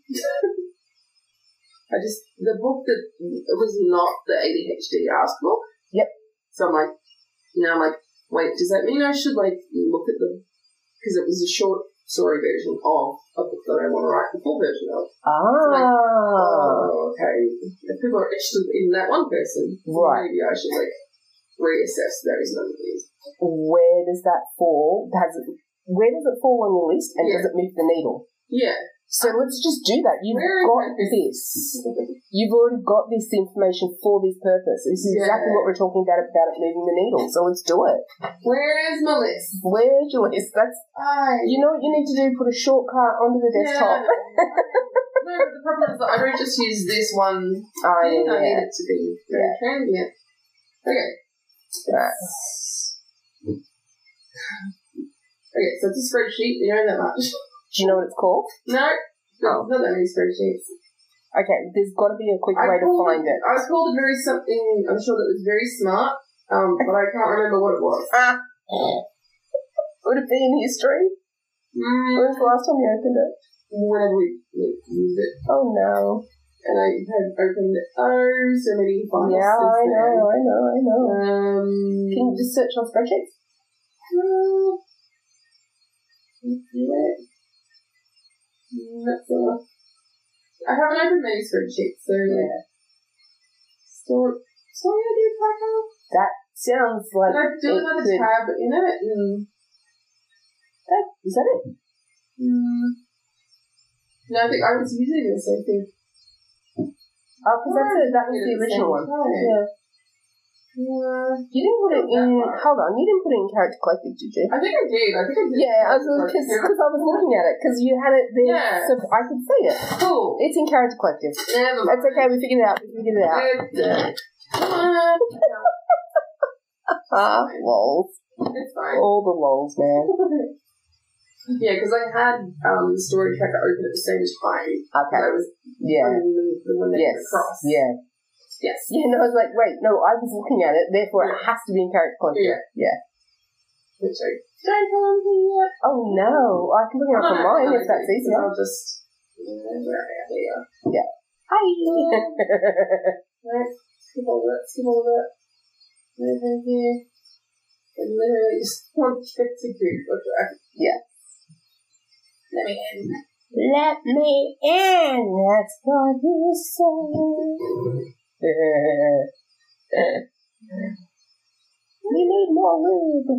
I just, the book that, it was not the A D H D ask book. Yep. So I'm like, now I'm like, wait, does that mean I should like look at the, because it was a short story version of a book that I want to write the full version of. Ah. Oh, okay. If people are interested in that one person, Right. maybe I should like reassess those numbers. Where does that fall? Has it, where does it fall on your list, and Yeah. does it move the needle? Yeah. So let's just do that. You've Where is got my- this. You've already got this information for this purpose. This is Yeah. exactly what we're talking about about it moving the needle. So let's do it. Where's my list? Where's your list? That's I. you know what you need to do. Put a shortcut onto the desktop. Yeah. No, but the problem is that I would just use this one. Oh, I yeah, need yeah. it to be very Yeah. transient. Okay. Right. Okay, so it's a spreadsheet. You know that much. Do you know what it's called? No, Oh. not that many spreadsheets. Okay, there's got to be a quick I way to called find it. I was called it very something. I'm sure that was very smart. Um, but I can't remember what it was. Ah. Would it be in history? Mm, When was the last time you opened it? whenever we, we used it, Oh no. and I had opened oh so many files. Yeah, since I then. know, I know, I know. Um, Can you just search on spreadsheets? Uh, yeah. That's all. I haven't opened many spreadsheets, so Yeah. story story idea tracker. That sounds like And I do it another could- tab in it. And, that, is that it? mm, no, I think I was using this. I think. Oh, because that's it. That was the At the original same one. time. Yeah. Yeah. You didn't put it in. Hold on, you didn't put it in Character Collective, did you? I think I did. I think I did. Yeah, I was because I was looking at it because you had it there, Yeah. so I could see it. Cool. It's in Character Collective. Never mind. It's okay. We figured it out. We figured it out. Ah, lols. It's fine. All the lols, man. Yeah, because I had um, Story Tracker open at the same time. Okay. I was Yeah. running the, the one that Yes. across. Yeah. Yes. Yeah. No, I was like, wait, no, I was looking at it. Therefore, it has to be in Character Collective. Yeah. Yeah. Which I don't have yet. Oh no, I can bring it up on mine if that's easier. I'll just. Yeah, where are we? Yeah. Hi. Right. Skip all that. Skip all that. Over here. I literally just want to get to Google Drive. Yeah. Let me in. Let me in. That's what you say. We need more lube.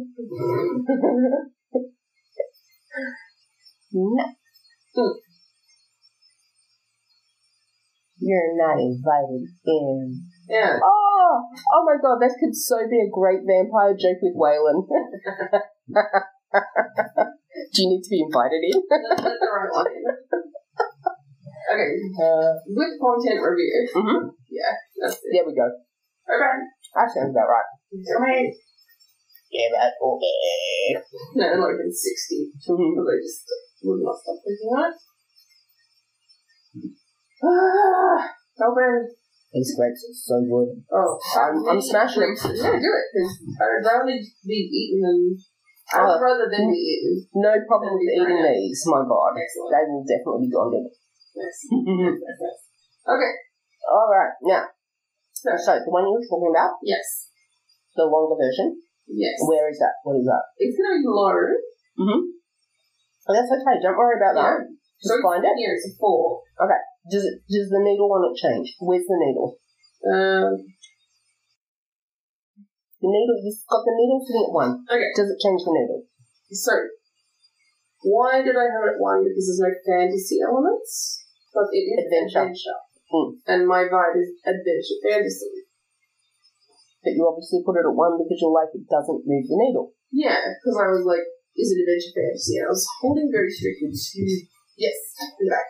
No. You're not invited in. Yeah. Oh, oh my god, this could so be a great vampire joke with Waylon. Do you need to be invited in? That's the right one. Okay. Uh, With content review. mm-hmm. Yeah, that's it. There we go. Okay. That sounds about right. Okay. Yeah, that's okay. No, it might have been sixty. Mm-hmm. Because I just would not stop thinking on it. Ah, open. These grapes are so good. Oh, I'm, I'm smashing them. Yeah, do it, because I'd rather be eaten than. I'd Oh. rather than be eaten. No problem with eating these, my god. Excellent. They will definitely be gone. Yes. Yes, yes, yes. Okay. Alright, now, So, so the one you were talking about, yes. the longer version, Yes. where is that? What is that? It's going to be low. Mm-hmm. Oh, that's okay, don't worry about that. Just So find it. here it's a four. Okay, does it, does the needle on it change? Where's the needle? Um, The needle, you've got the needle sitting at one. okay. Does it change the needle? So, why did I have it at one? Because there's no fantasy elements. Because it is Adventure. adventure. Mm. And my vibe is adventure fantasy. But you obviously put it at one because you're like, it doesn't move the needle. Yeah, because I was like, is it adventure fantasy? And I was holding very strictly to yes, in the back.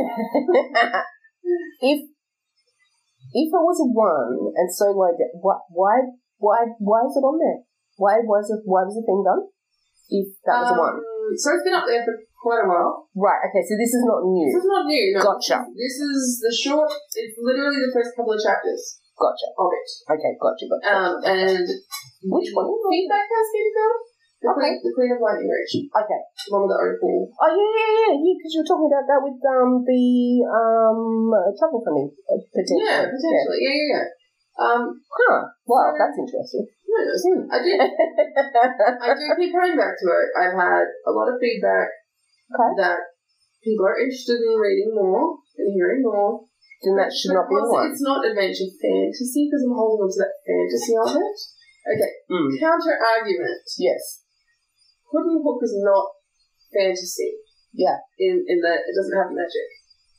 if if it was a one and so like what why why why is it on there? Why was it why was the thing done? If that was um, a one. So it's been up there for quite a while. Right, okay, so this is not new. This is not new, no. Gotcha. This is the short, it's literally the first couple of chapters Gotcha. of it. Okay, gotcha, gotcha. Um, and Which one? Feedback Cascade Film? The, Okay. Queen, the Queen of Lightning Ridge. Okay. The one with the opal. Oh yeah, yeah, yeah, yeah, because you were talking about that with um the um uh, travel funding uh, potentially. Yeah, potentially. Yeah, yeah, yeah. Um, Huh. Wow, So- that's interesting. yes, I did. I do keep coming back to it. I've had a lot of feedback Okay. that people are interested in reading more and hearing more. Then that should not be the Because one. it's not adventure fantasy because I'm holding on to that fantasy of it. Okay, Mm. counter argument. Yes. Hood and Hook is not fantasy Yeah. in, in that it doesn't have magic.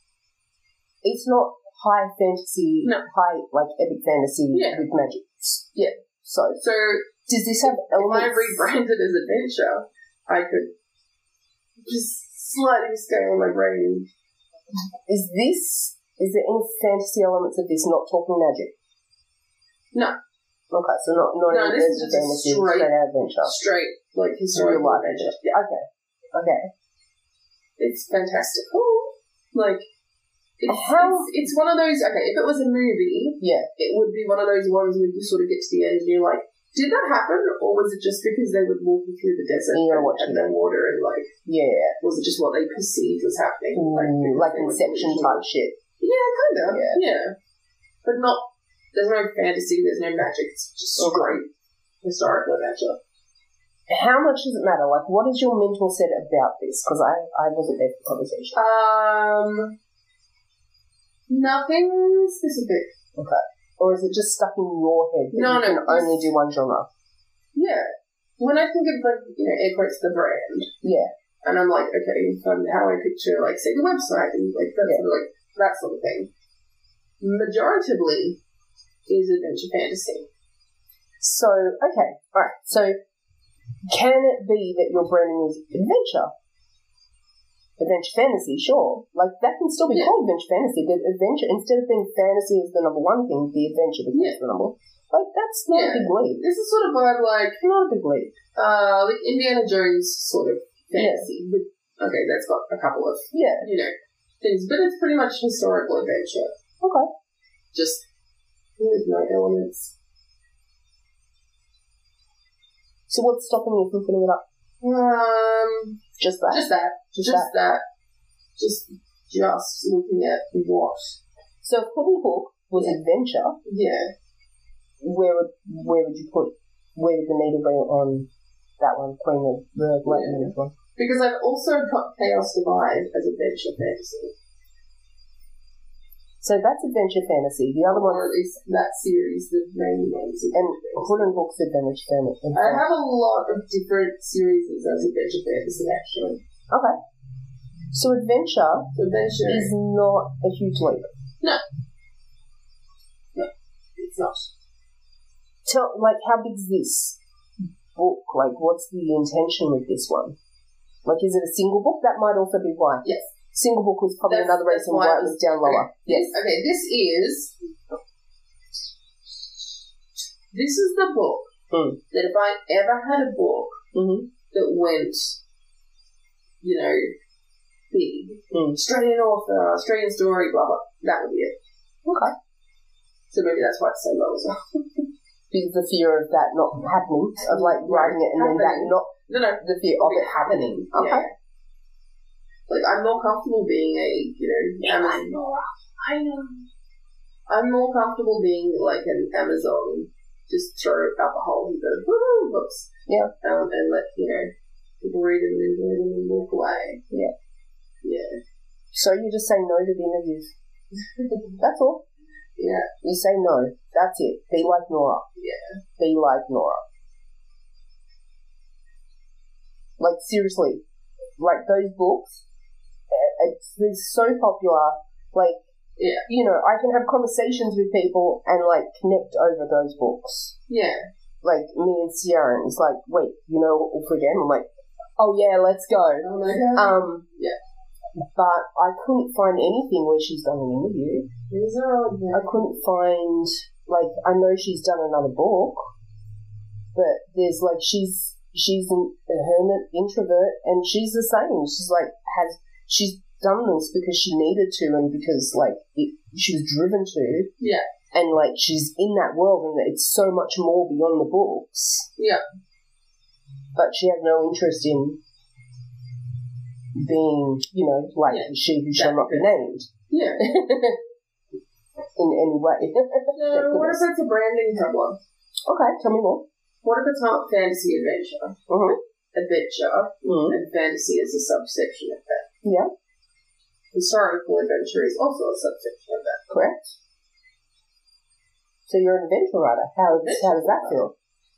It's not high fantasy, No. high, like, epic fantasy Yeah. with magic. Yeah. So, So does this have if I elements? rebranded as adventure, I could just slightly scale my brain. Is this, is there any fantasy elements of this not talking magic? No. Okay, so not, not No, any this is just a fantasy, straight- straight out adventure. Straight, like, historical Real life adventure. adventure. Yeah. Okay. Okay. It's fantastical. Like, it's, How- it's, it's one of those, okay, if it was a movie, Yeah. it would be one of those ones where you sort of get to the end and you're like, did that happen? Or was it just because they were walking through the desert And you're and watching had no water and, like, Yeah. was it just what they perceived was happening? Mm, because like they were Inception delusional? type shit. Yeah, kind of. Yeah. Yeah. But not, there's no fantasy, there's no magic, it's just Okay. straight historical adventure. How much does it matter? Like, what is your mental set about this? Because I, I wasn't there for the conversation. Um, nothing specific. Okay. Or is it just stuck in your head that No, you no, can only this- do one genre? Yeah. When I think of, like, you know, air quotes, the brand, Yeah. and I'm like, okay, um, how do I picture, like, say, the website, and, like, that Yeah. sort of, like, that sort of thing. Majoritively is adventure fantasy. So, okay, alright, so can it be that your branding is adventure? Adventure fantasy, sure. Like, that can still be Yeah. called adventure fantasy. The adventure, instead of being fantasy as the number one thing, the adventure becomes Yeah. the number. Like, that's not Yeah. a big leap. This is sort of vibe like, Not a big leap. uh, like Indiana Jones sort of fantasy. But, okay, that's got a couple of, Yeah. you know, things, but it's pretty much historical adventure. Okay. Just with no elements. So what's stopping you from putting it up? Um, Just that? just that. Just Just that. Just, just looking at what. So if Pudding Hook was Yeah. adventure, Yeah. where would where would you put, where would the needle be on that one, Queen of the Great Yeah. Movies one? Because I've also got Chaos Divide as adventure fantasy. So that's adventure fantasy. The other Or one, at least that series, the main ones. and Pudding Hook's adventure fantasy. I have a lot of different series as adventure fantasy, actually. Okay. So adventure So adventure is not a huge leap. it's not. Tell, like, how big is this book? Like, what's the intention with this one? Like, is it a single book? That might also be why. Yes. Single book was probably That's- another that's reason why why it it was was- down lower. Yes. Yes. Okay, this is this is the book Mm. that if I ever had a book Mm-hmm. that went, you know, big, Mm. straight in author, straight in story, blah blah, that would be it. Okay. So maybe that's why it's so low as well. Because the fear of that not happening, of like writing it and then that Happening. not, No, no, the fear of it happening. Okay. Yeah. Like, I'm more comfortable being a, you know, Amazon. I know. I'm more comfortable being like an Amazon, just throw out the hole and go, woohoo, books. Yeah. Um, and let, you know, people read them and enjoy them and walk away. Yeah. Yeah. So you just say no to the interviews. That's all. Yeah. You say no. That's it. Be like Nora. Yeah. Be like Nora. Like, seriously. Like, those books, uh, it's, they're so popular. Like, Yeah. you know, I can have conversations with people and, like, connect over those books. Yeah. Like, me and Sierra, and it's like, wait, you know what for again? I'm like, oh yeah, let's go. Oh my god. Um, Yeah. But I couldn't find anything where she's done an interview. These are all I couldn't find, like, I know she's done another book, but there's, like, she's, she's an, a hermit, introvert, and she's the same. She's, like, has, she's done this because she needed to and because, like, it, she was driven to. Yeah. And, like, she's in that world and it's so much more beyond the books. Yeah. But she had no interest in being, you know, like Yeah. she who shall not be named Yeah. in any way. So, what if it's a branding problem? Okay, tell me more. What if it's not fantasy adventure? Uh-huh. Adventure, Mm. and fantasy is a subsection of that. Yeah, Historical adventure is also a subsection of that. correct. So you're an adventure writer. How, how does that feel?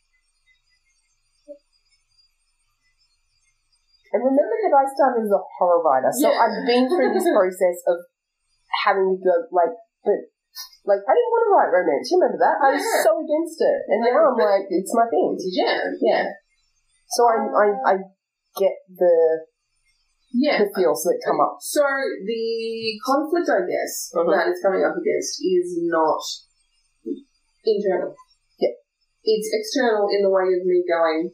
And remember that I started as a horror writer, so Yeah. I've been through this process of having to go, like, but, like, I didn't want to write romance. You remember that? I was Yeah. so against it. And now I'm like, it's my thing. It's your jam. Yeah. So I, I, I get the, Yeah. the feels that come up. So the conflict, I guess, Uh-huh. that it's coming up against is not internal. Yeah. It's external in the way of me going,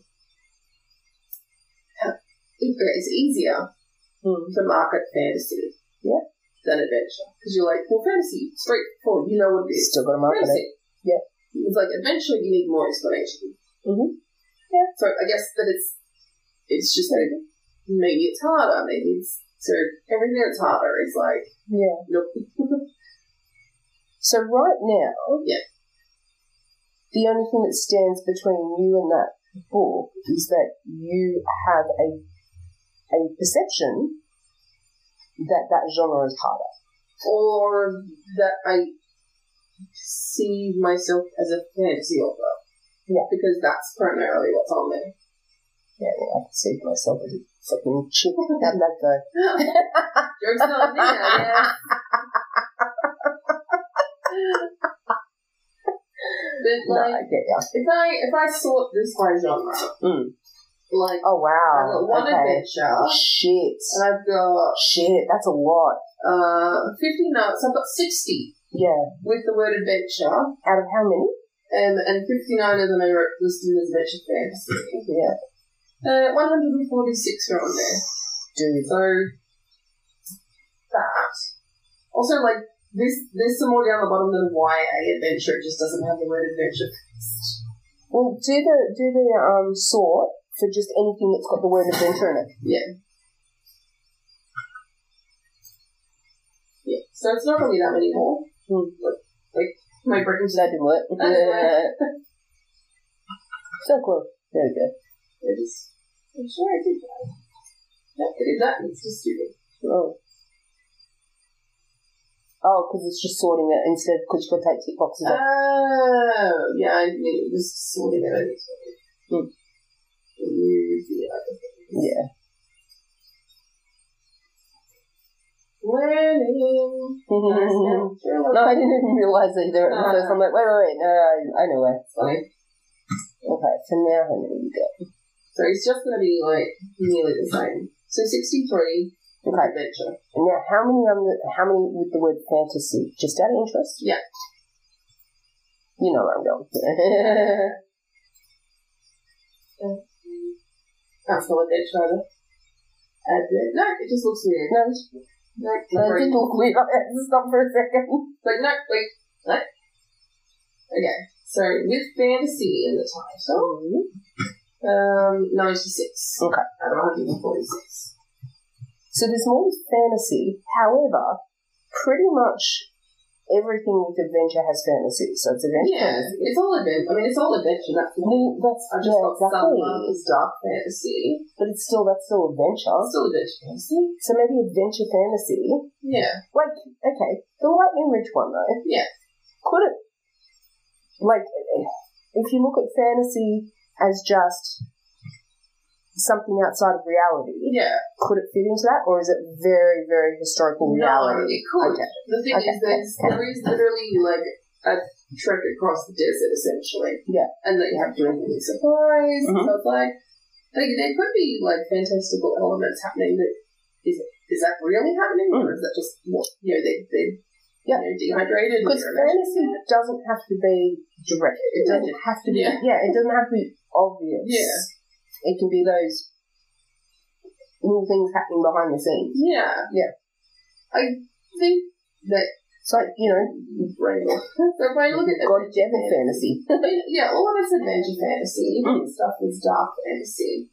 it- it's easier Mm. to market fantasy Yeah. than adventure. Because you're like, well, fantasy, straightforward, you know what it is. Still got to market it. Fantasy. Yeah. It's like adventure, you need more explanation. Mm-hmm. So I guess that it's, it's just like, maybe it's harder, maybe it's, so everything that's harder is like, Yeah. nope. So right now, Yeah. the only thing that stands between you and that book is that you have a a perception that that genre is harder. Or that I see myself as a fantasy author. Yeah. Because that's primarily what's on there. Yeah, well, I perceive myself as a fucking chick. How'd that go? Joke's on me, I guess. but No, like, I get ya. if I if I sort this by genre, Mm. like, Oh, wow. I've got one okay. adventure, Shit. and I've got Shit, that's a lot. uh fifty notes. I've got sixty Yeah. with the word adventure, Out of how many? um, and fifty-nine of them I wrote listed as adventure fantasy. Yeah. Uh, one hundred forty-six are on there. Dude. So that. Also, like, this, there's some more down the bottom than Y A adventure. It just doesn't have the word adventure first. Well, do the, do the, um, sort for just anything that's got the word adventure in it. Yeah. Yeah. So it's not really that many more. Hmm. Like, like my brain just That didn't work. That didn't work. So close. There we go. I just, I'm sure I did that. No, I did that, and it's just stupid. Oh. Oh, because it's just sorting it instead, because you've got to take tick boxes off. Oh, yeah, I mean, it was sorting it out. Hmm. Remove the other things. Yeah. Learning. No, I didn't even realise either at Ah. first. I'm like, wait, wait, wait. No, no, I, I know where. It's funny. Okay, so now how many we got? So it's just going to be, like, nearly the same. So sixty-three Okay. adventure. Now, how many um, how many with the word fantasy? Just out of interest? Yeah. You know where I'm going. That's not adventure either. Advent. No, it just looks weird. no, No, no, it didn't look weird. I had to stop for a second. Like, no, wait, no. Okay, so with fantasy in the title, um, ninety-six Okay. out of one hundred forty-six. So there's more with fantasy. However, pretty much everything with adventure has fantasy. So it's adventure Yeah, fantasy. it's all adventure. I mean, it's all adventure. That's the thing. Well, that's, I've just yeah, got some exactly. levels dark fantasy. But it's still, that's still adventure. It's still adventure fantasy. So maybe adventure fantasy. Yeah, Like, okay, the Lightning Ridge one though. yeah. Could it, like, if you look at fantasy as just something outside of reality, Yeah. could it fit into that, or is it very, very historical No, reality? it could. Okay. The thing Okay, is, there's, okay. there is literally like a trek across the desert, essentially. Yeah. And then you have to bring supplies. Mhm. So it's like, like, there could be like fantastical elements happening. That is, is that really happening, Mm. or is that just what you know they they Yeah. you know, dehydrated? and Because they're fantasy imagining it? doesn't have to be direct. It doesn't have to be. Yeah. Yeah, it doesn't have to be obvious. Yeah. It can be those little things happening behind the scenes. Yeah, Yeah. I think that It's like, you know, right. So if I look at God adventure devil fantasy. I mean, yeah, all of it's adventure fantasy. Even stuff is dark fantasy.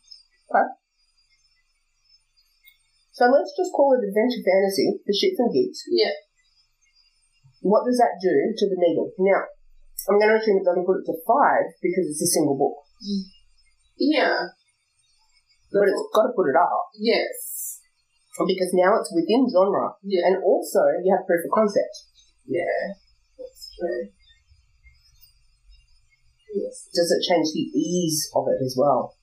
So let's just call it adventure fantasy for shits and gigs. Yeah. What does that do to the needle? Now, I'm going to assume it doesn't put it to five because it's a single book. Yeah. But it's got to put it up Yes. because now it's within genre. Yeah. And also, you have proof of concept. Yeah. That's true. Yes. Does it change the ease of it as well?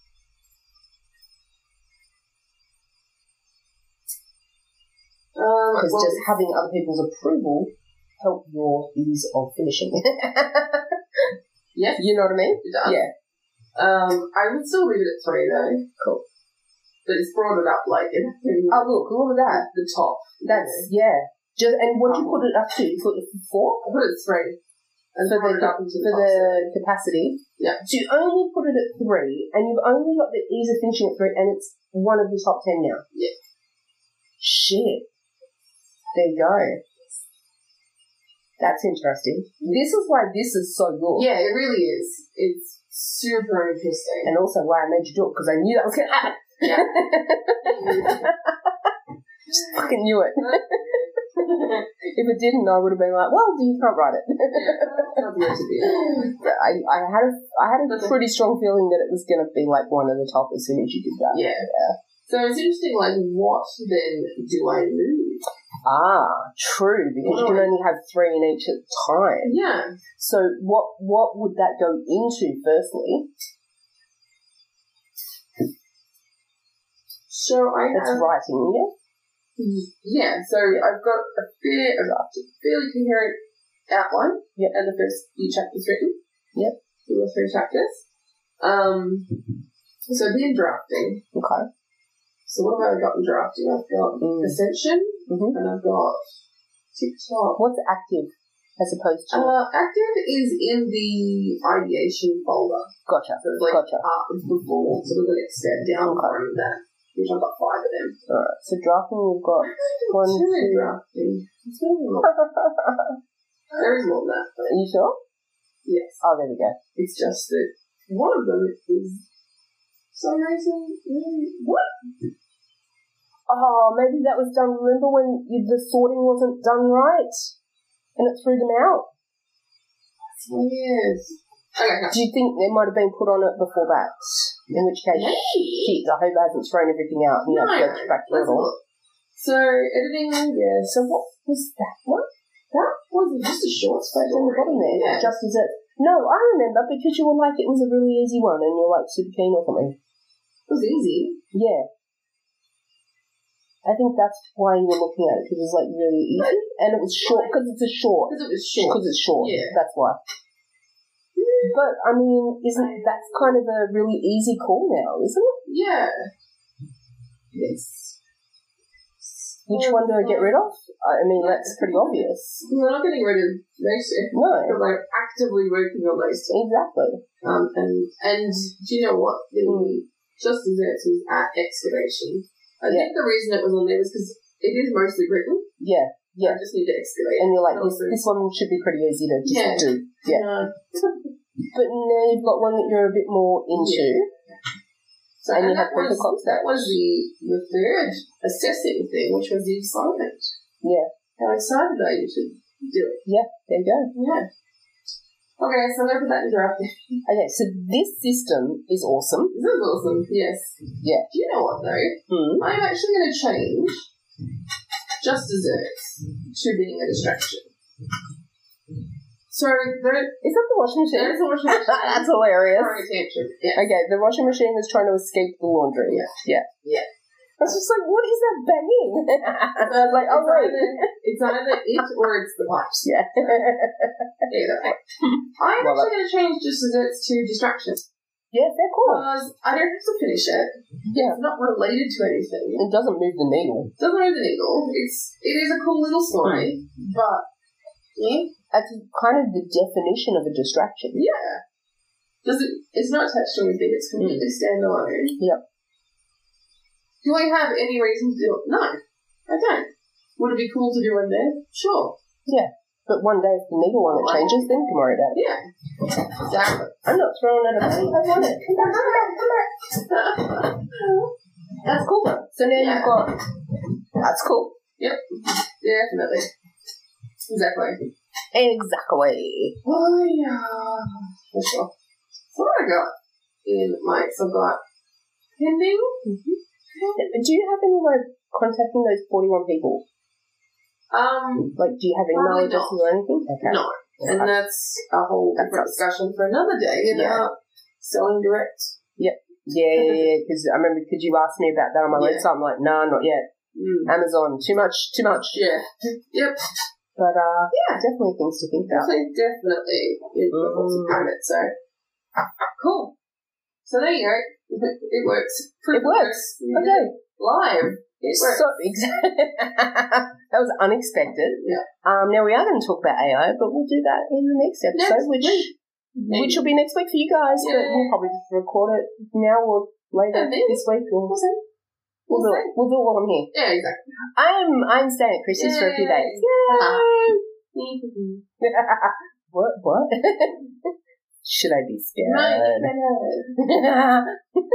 Um, Because well, does having other people's approval help your ease of finishing? yes, You know what I mean? it does. Yeah. Um, I would still leave it at three though. Cool. But it's brought it up like in, in Oh, look, look at that. the top. That's, yeah. Just And what do you put it up to? You put it four? I put it at three. And For brought the, it up into the for top. the capacity. Yeah. So you only put it at three, and you've only got the ease of finishing at three, and it's one of your top ten now. Yeah. Shit. There you go. That's interesting. This is why this is so good. Yeah, it really is. It's super interesting. And also why I made you do it, because I knew that was going to happen. Yeah. Just fucking knew it. If it didn't, I would have been like, well, you can't write it. I, I had a, I had a pretty strong feeling that it was going to be like one of the top as soon as you did that. Yeah. So it's interesting, like, what then do I move? Ah, true, because you can only have three in each at a time. Yeah. So what what would that go into, firstly? So I That's have... writing, yeah? Yeah, so I've got a fair, a fairly coherent outline, Yep. and the first few chapters written. Yep. Two or three chapters. Um, so I've been drafting. Okay. So what have I got in drafting? I've got Mm. Ascension, Mm-hmm. and I've got TikTok. What's active as opposed to? Uh, active is in the ideation folder. Gotcha. So it's like Gotcha. art was before, sort of the next step down Okay. from that, which I've got five of them. Alright. So drafting, we've got one, Two in two. drafting. It's really more. There is more than that. But Are you sure? yes. Oh, there we go. It's just that one of them is for some reason really what? Oh, maybe that was done. Remember when you, the sorting wasn't done right, and it threw them out? Oh, yes. Okay, no. Do you think they might have been put on it before that? In which case, shit, I hope it hasn't thrown everything out and you No, have to go back to let's it all. look. So editing, yeah. So what was that one? That was just a short Straight on the bottom there, Yeah. just as it. No, I remember because you were like it was a really easy one, and you're like super keen or something. It was easy. Yeah. I think that's why you were looking at it, because it was like really easy, and it was short because it's a short. Because it was short. Because it's short. Yeah. That's why. But I mean, isn't that's kind of a really easy call now, isn't it? Yeah. Yes. Which one do I get rid of? I mean, that's pretty obvious. We're not getting rid of those two. No, Because I'm actively working on those two. exactly. Um, and, and do you know what? The Mm. Just Desserts was at excavation. I Yeah. think the reason it was on there was because it is mostly written. Yeah, yeah. I just need to excavate. And you're like, And this, also- this one should be pretty easy to just Yeah. do. Yeah. No. But now you've got one that you're a bit more into. So, And and, you have that proof was of concept. that was the the third assessing thing, which was the assignment. Yeah. How excited are you to do it? Yeah, there you go. Yeah. Okay, so I'm gonna put that in drafting. Okay, so this system is awesome. This is awesome. Yes. Yeah. Do you know what though? Hmm. I'm actually going to change Just Desserts to being a distraction. So there, Is that the washing machine? there is a washing machine. That's hilarious. Throwing attention. Yeah. Okay, the washing machine was trying to escape the laundry. Yeah. Yeah. Yeah. I was just like, what is that banging? And I was like, oh, it's wait. either, it's either it or it's the pipes. Yeah. Either way. I'm Well, actually going to change Just Desserts to distractions. Yeah, they're cool. Because I don't have to finish it. Yeah. It's not related to anything. It doesn't move the needle. It doesn't move the needle. It's, it is a cool little story. But, yeah. That's kind of the definition of a distraction. Yeah. Does it, it's not attached to anything. It's completely standalone. Yep. Do I have any reason to do it? No, I don't. Would it be cool to do one there? Sure. Yeah. But one day if the needle on it changes, then you can worry about it. Yeah. Exactly. I'm not throwing it away. I want it. Come back, come back, come back. That's cool. So now Yeah. you've got... That's cool. Yep. Definitely. Exactly. Exactly. Oh, yeah. For sure. So what have I got in my... So I've got pending. Do you have any way of contacting those forty-one people? Um, Like, do you have email Probably addresses not. or anything? Okay. no. And Okay. that's a whole That's different us. discussion for another day about selling direct. Yeah, yeah, yeah, because I remember, because you asked me about that on my Yeah. website, I'm like, nah, not yet. Mm. Amazon, too much, too much. Yeah. Yep. But, uh, Yeah. definitely things to think about. Definitely, definitely in the books Mm. of it. So cool. So there you go. It works. It works. You did Okay. it Live. It works. So, exactly. That was unexpected. Yeah. Um, now we are going to talk about A I, but we'll do that in the next episode, Next which week. which will be next week for you guys. But Yeah. we'll probably just record it now or later Yeah, maybe. this week. Or We'll see. We'll, We'll do it. We'll do it while I'm here. Yeah, exactly. I'm I'm staying at Chris's for a few Yay. days. Yay! What? What? Should I be scared? No, no, no.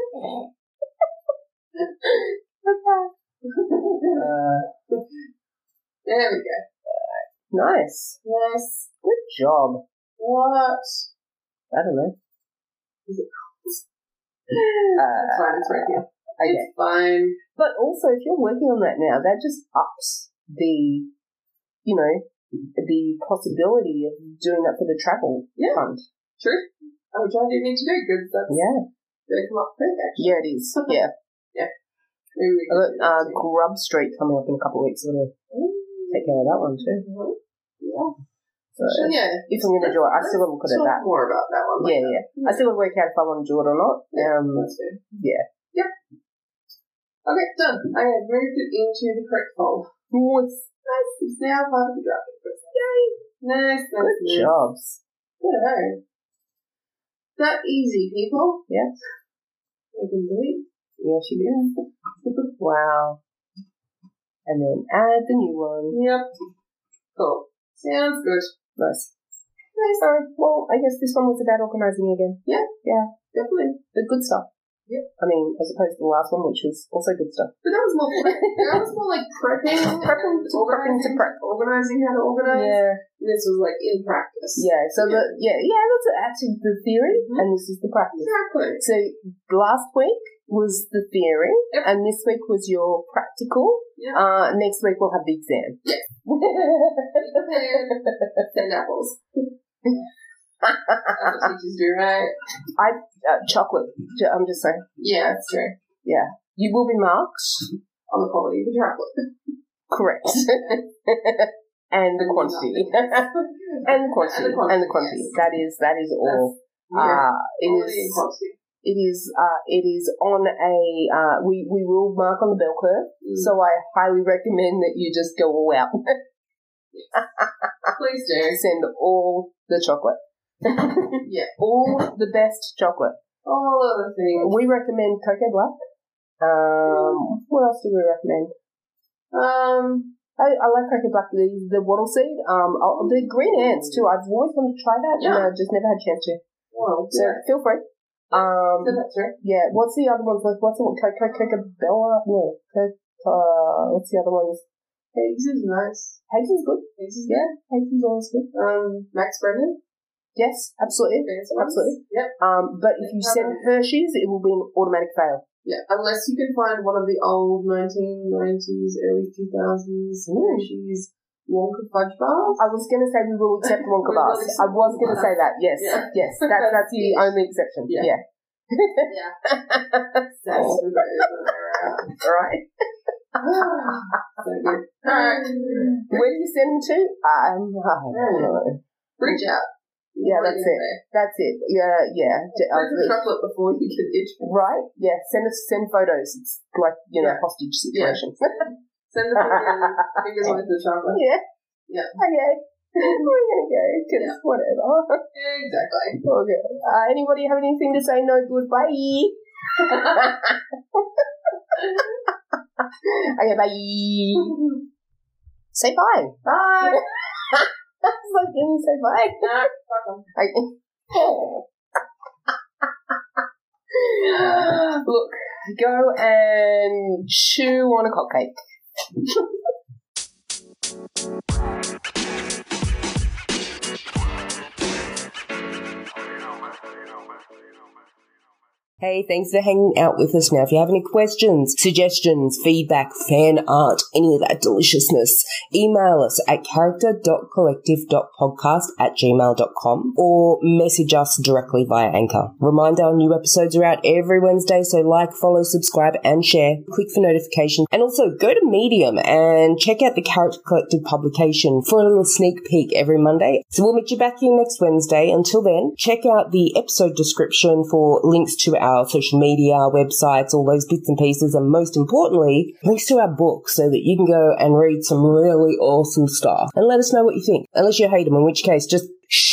uh, There we go. nice. Yes. Good job. What? I don't know. Is it? Uh, It's fine. It's right here. okay. It's fine. But also, if you're working on that now, that just ups the, you know, the possibility of doing that for the travel Yeah. fund. True. Which I do need to do because that's Yeah. going to come up quick, actually. Yeah, it is. Yeah. Maybe we I've can got do that uh, too. Grub Street coming up in a couple of weeks. I'm going to take care of that one too. Mhm. Yeah. So So So, yeah. if I'm going to do it, I still got to look at it Talk that. more about that one. Yeah, yeah. I still got to work out if I want to do it or not. Yeah, Um, that's fair. yeah. Yep. Okay, done. I have moved it into the correct hole. Nice. Nice. It's now part of the drafting process. Yay. Nice, nice, Good nice. jobs. Good. That easy, people. Yes. We can delete. Yes, you do. Wow. And then add the new one. Yep. Cool. Sounds good. Nice. Nice. Uh, well, I guess this one was about organising again. Yeah. Yeah. Definitely. The good stuff. Yep. I mean, as opposed to the last one, which was also good stuff. But that was more that was more like prepping, Prepping to- prepping to prep. organising how to organise. Yeah. This was like in practice. Yeah. So Yeah. the yeah yeah that's actually the theory, Mhm. and this is the practice. Exactly. So last week was the theory, Yep. and this week was your practical. Yep. Uh, next week we'll have the exam. Yes. Be prepared. Send apples. That's what teachers do, right? I uh, chocolate. J- I'm just saying. Yeah, that's true. You will be marked. On the quality of the chocolate. Correct. and the quantity. and the quantity. And the quantity. yes. That is that is all. Yeah. Uh, it Quality and is. quantity. It is. Uh, it is on a. Uh, we we will mark on the bell curve. Mm. So I highly recommend that you just go all out. Please do. Send all the chocolate. Yeah. All the best chocolate. All of the things. We recommend Cocoa Black. Um, what else do we recommend? Um, I, I like Cocoa Black, the, the wattle seed. Um, oh, the green ants too. I've always wanted to try that, Yeah. and I just never had a chance to. well, So yeah. feel free. Um, So that's right. yeah. What's the other ones like? What's the one? Cocoa Cocoa Bella? No. Cocoa. Uh, what's the other ones? Eggs is nice. Eggs is good. Eggs is Yeah, eggs is always good. Um, Max Brennan. Yes, absolutely. Fancy ones. Absolutely. Yep. Um, but if you send Hershey's, it will be an automatic fail. Yeah, unless you can find one of the old nineteen nineties, early two thousands Ooh. Hershey's Wonka fudge bars. I was going to say we will accept Wonka We will bars. accept I was going to Wonka say that. Yes, Yeah. yes. That, that's the Yeah. only exception. Yeah. Yeah. Yeah. That's Oh. what those when they were out. All right. So good. Alright. Where do you send them to? Um, I don't know. Reach out. Yeah, What that's do you it. say? That's it. Yeah, yeah. J- Bring the uh, chocolate before you can itch. right? Yeah. Send us send photos. It's like you know Yeah. hostage situation. Send the fucking fingers with the chocolate. Yeah. Yeah. Okay. We're gonna go because Yeah. whatever. Exactly. Okay. Uh, anybody have anything to say? No good. Bye. Okay. Bye. Say bye. Bye. It's like, can you say bye? No, fuck 'em. I, look, go and chew on a cupcake. Hey, thanks for hanging out with us. Now, if you have any questions, suggestions, feedback, fan art, any of that deliciousness, email us at character dot collective dot podcast at gmail dot com or message us directly via Anchor. Reminder, our new episodes are out every Wednesday, so like, follow, subscribe, and share. Click for notifications. And also, go to Medium and check out the Character Collective publication for a little sneak peek every Monday. So we'll meet you back here next Wednesday. Until then, check out the episode description for links to our Our social media, our websites, all those bits and pieces, and most importantly, links to our book so that you can go and read some really awesome stuff and let us know what you think. Unless you hate them, in which case, just shh.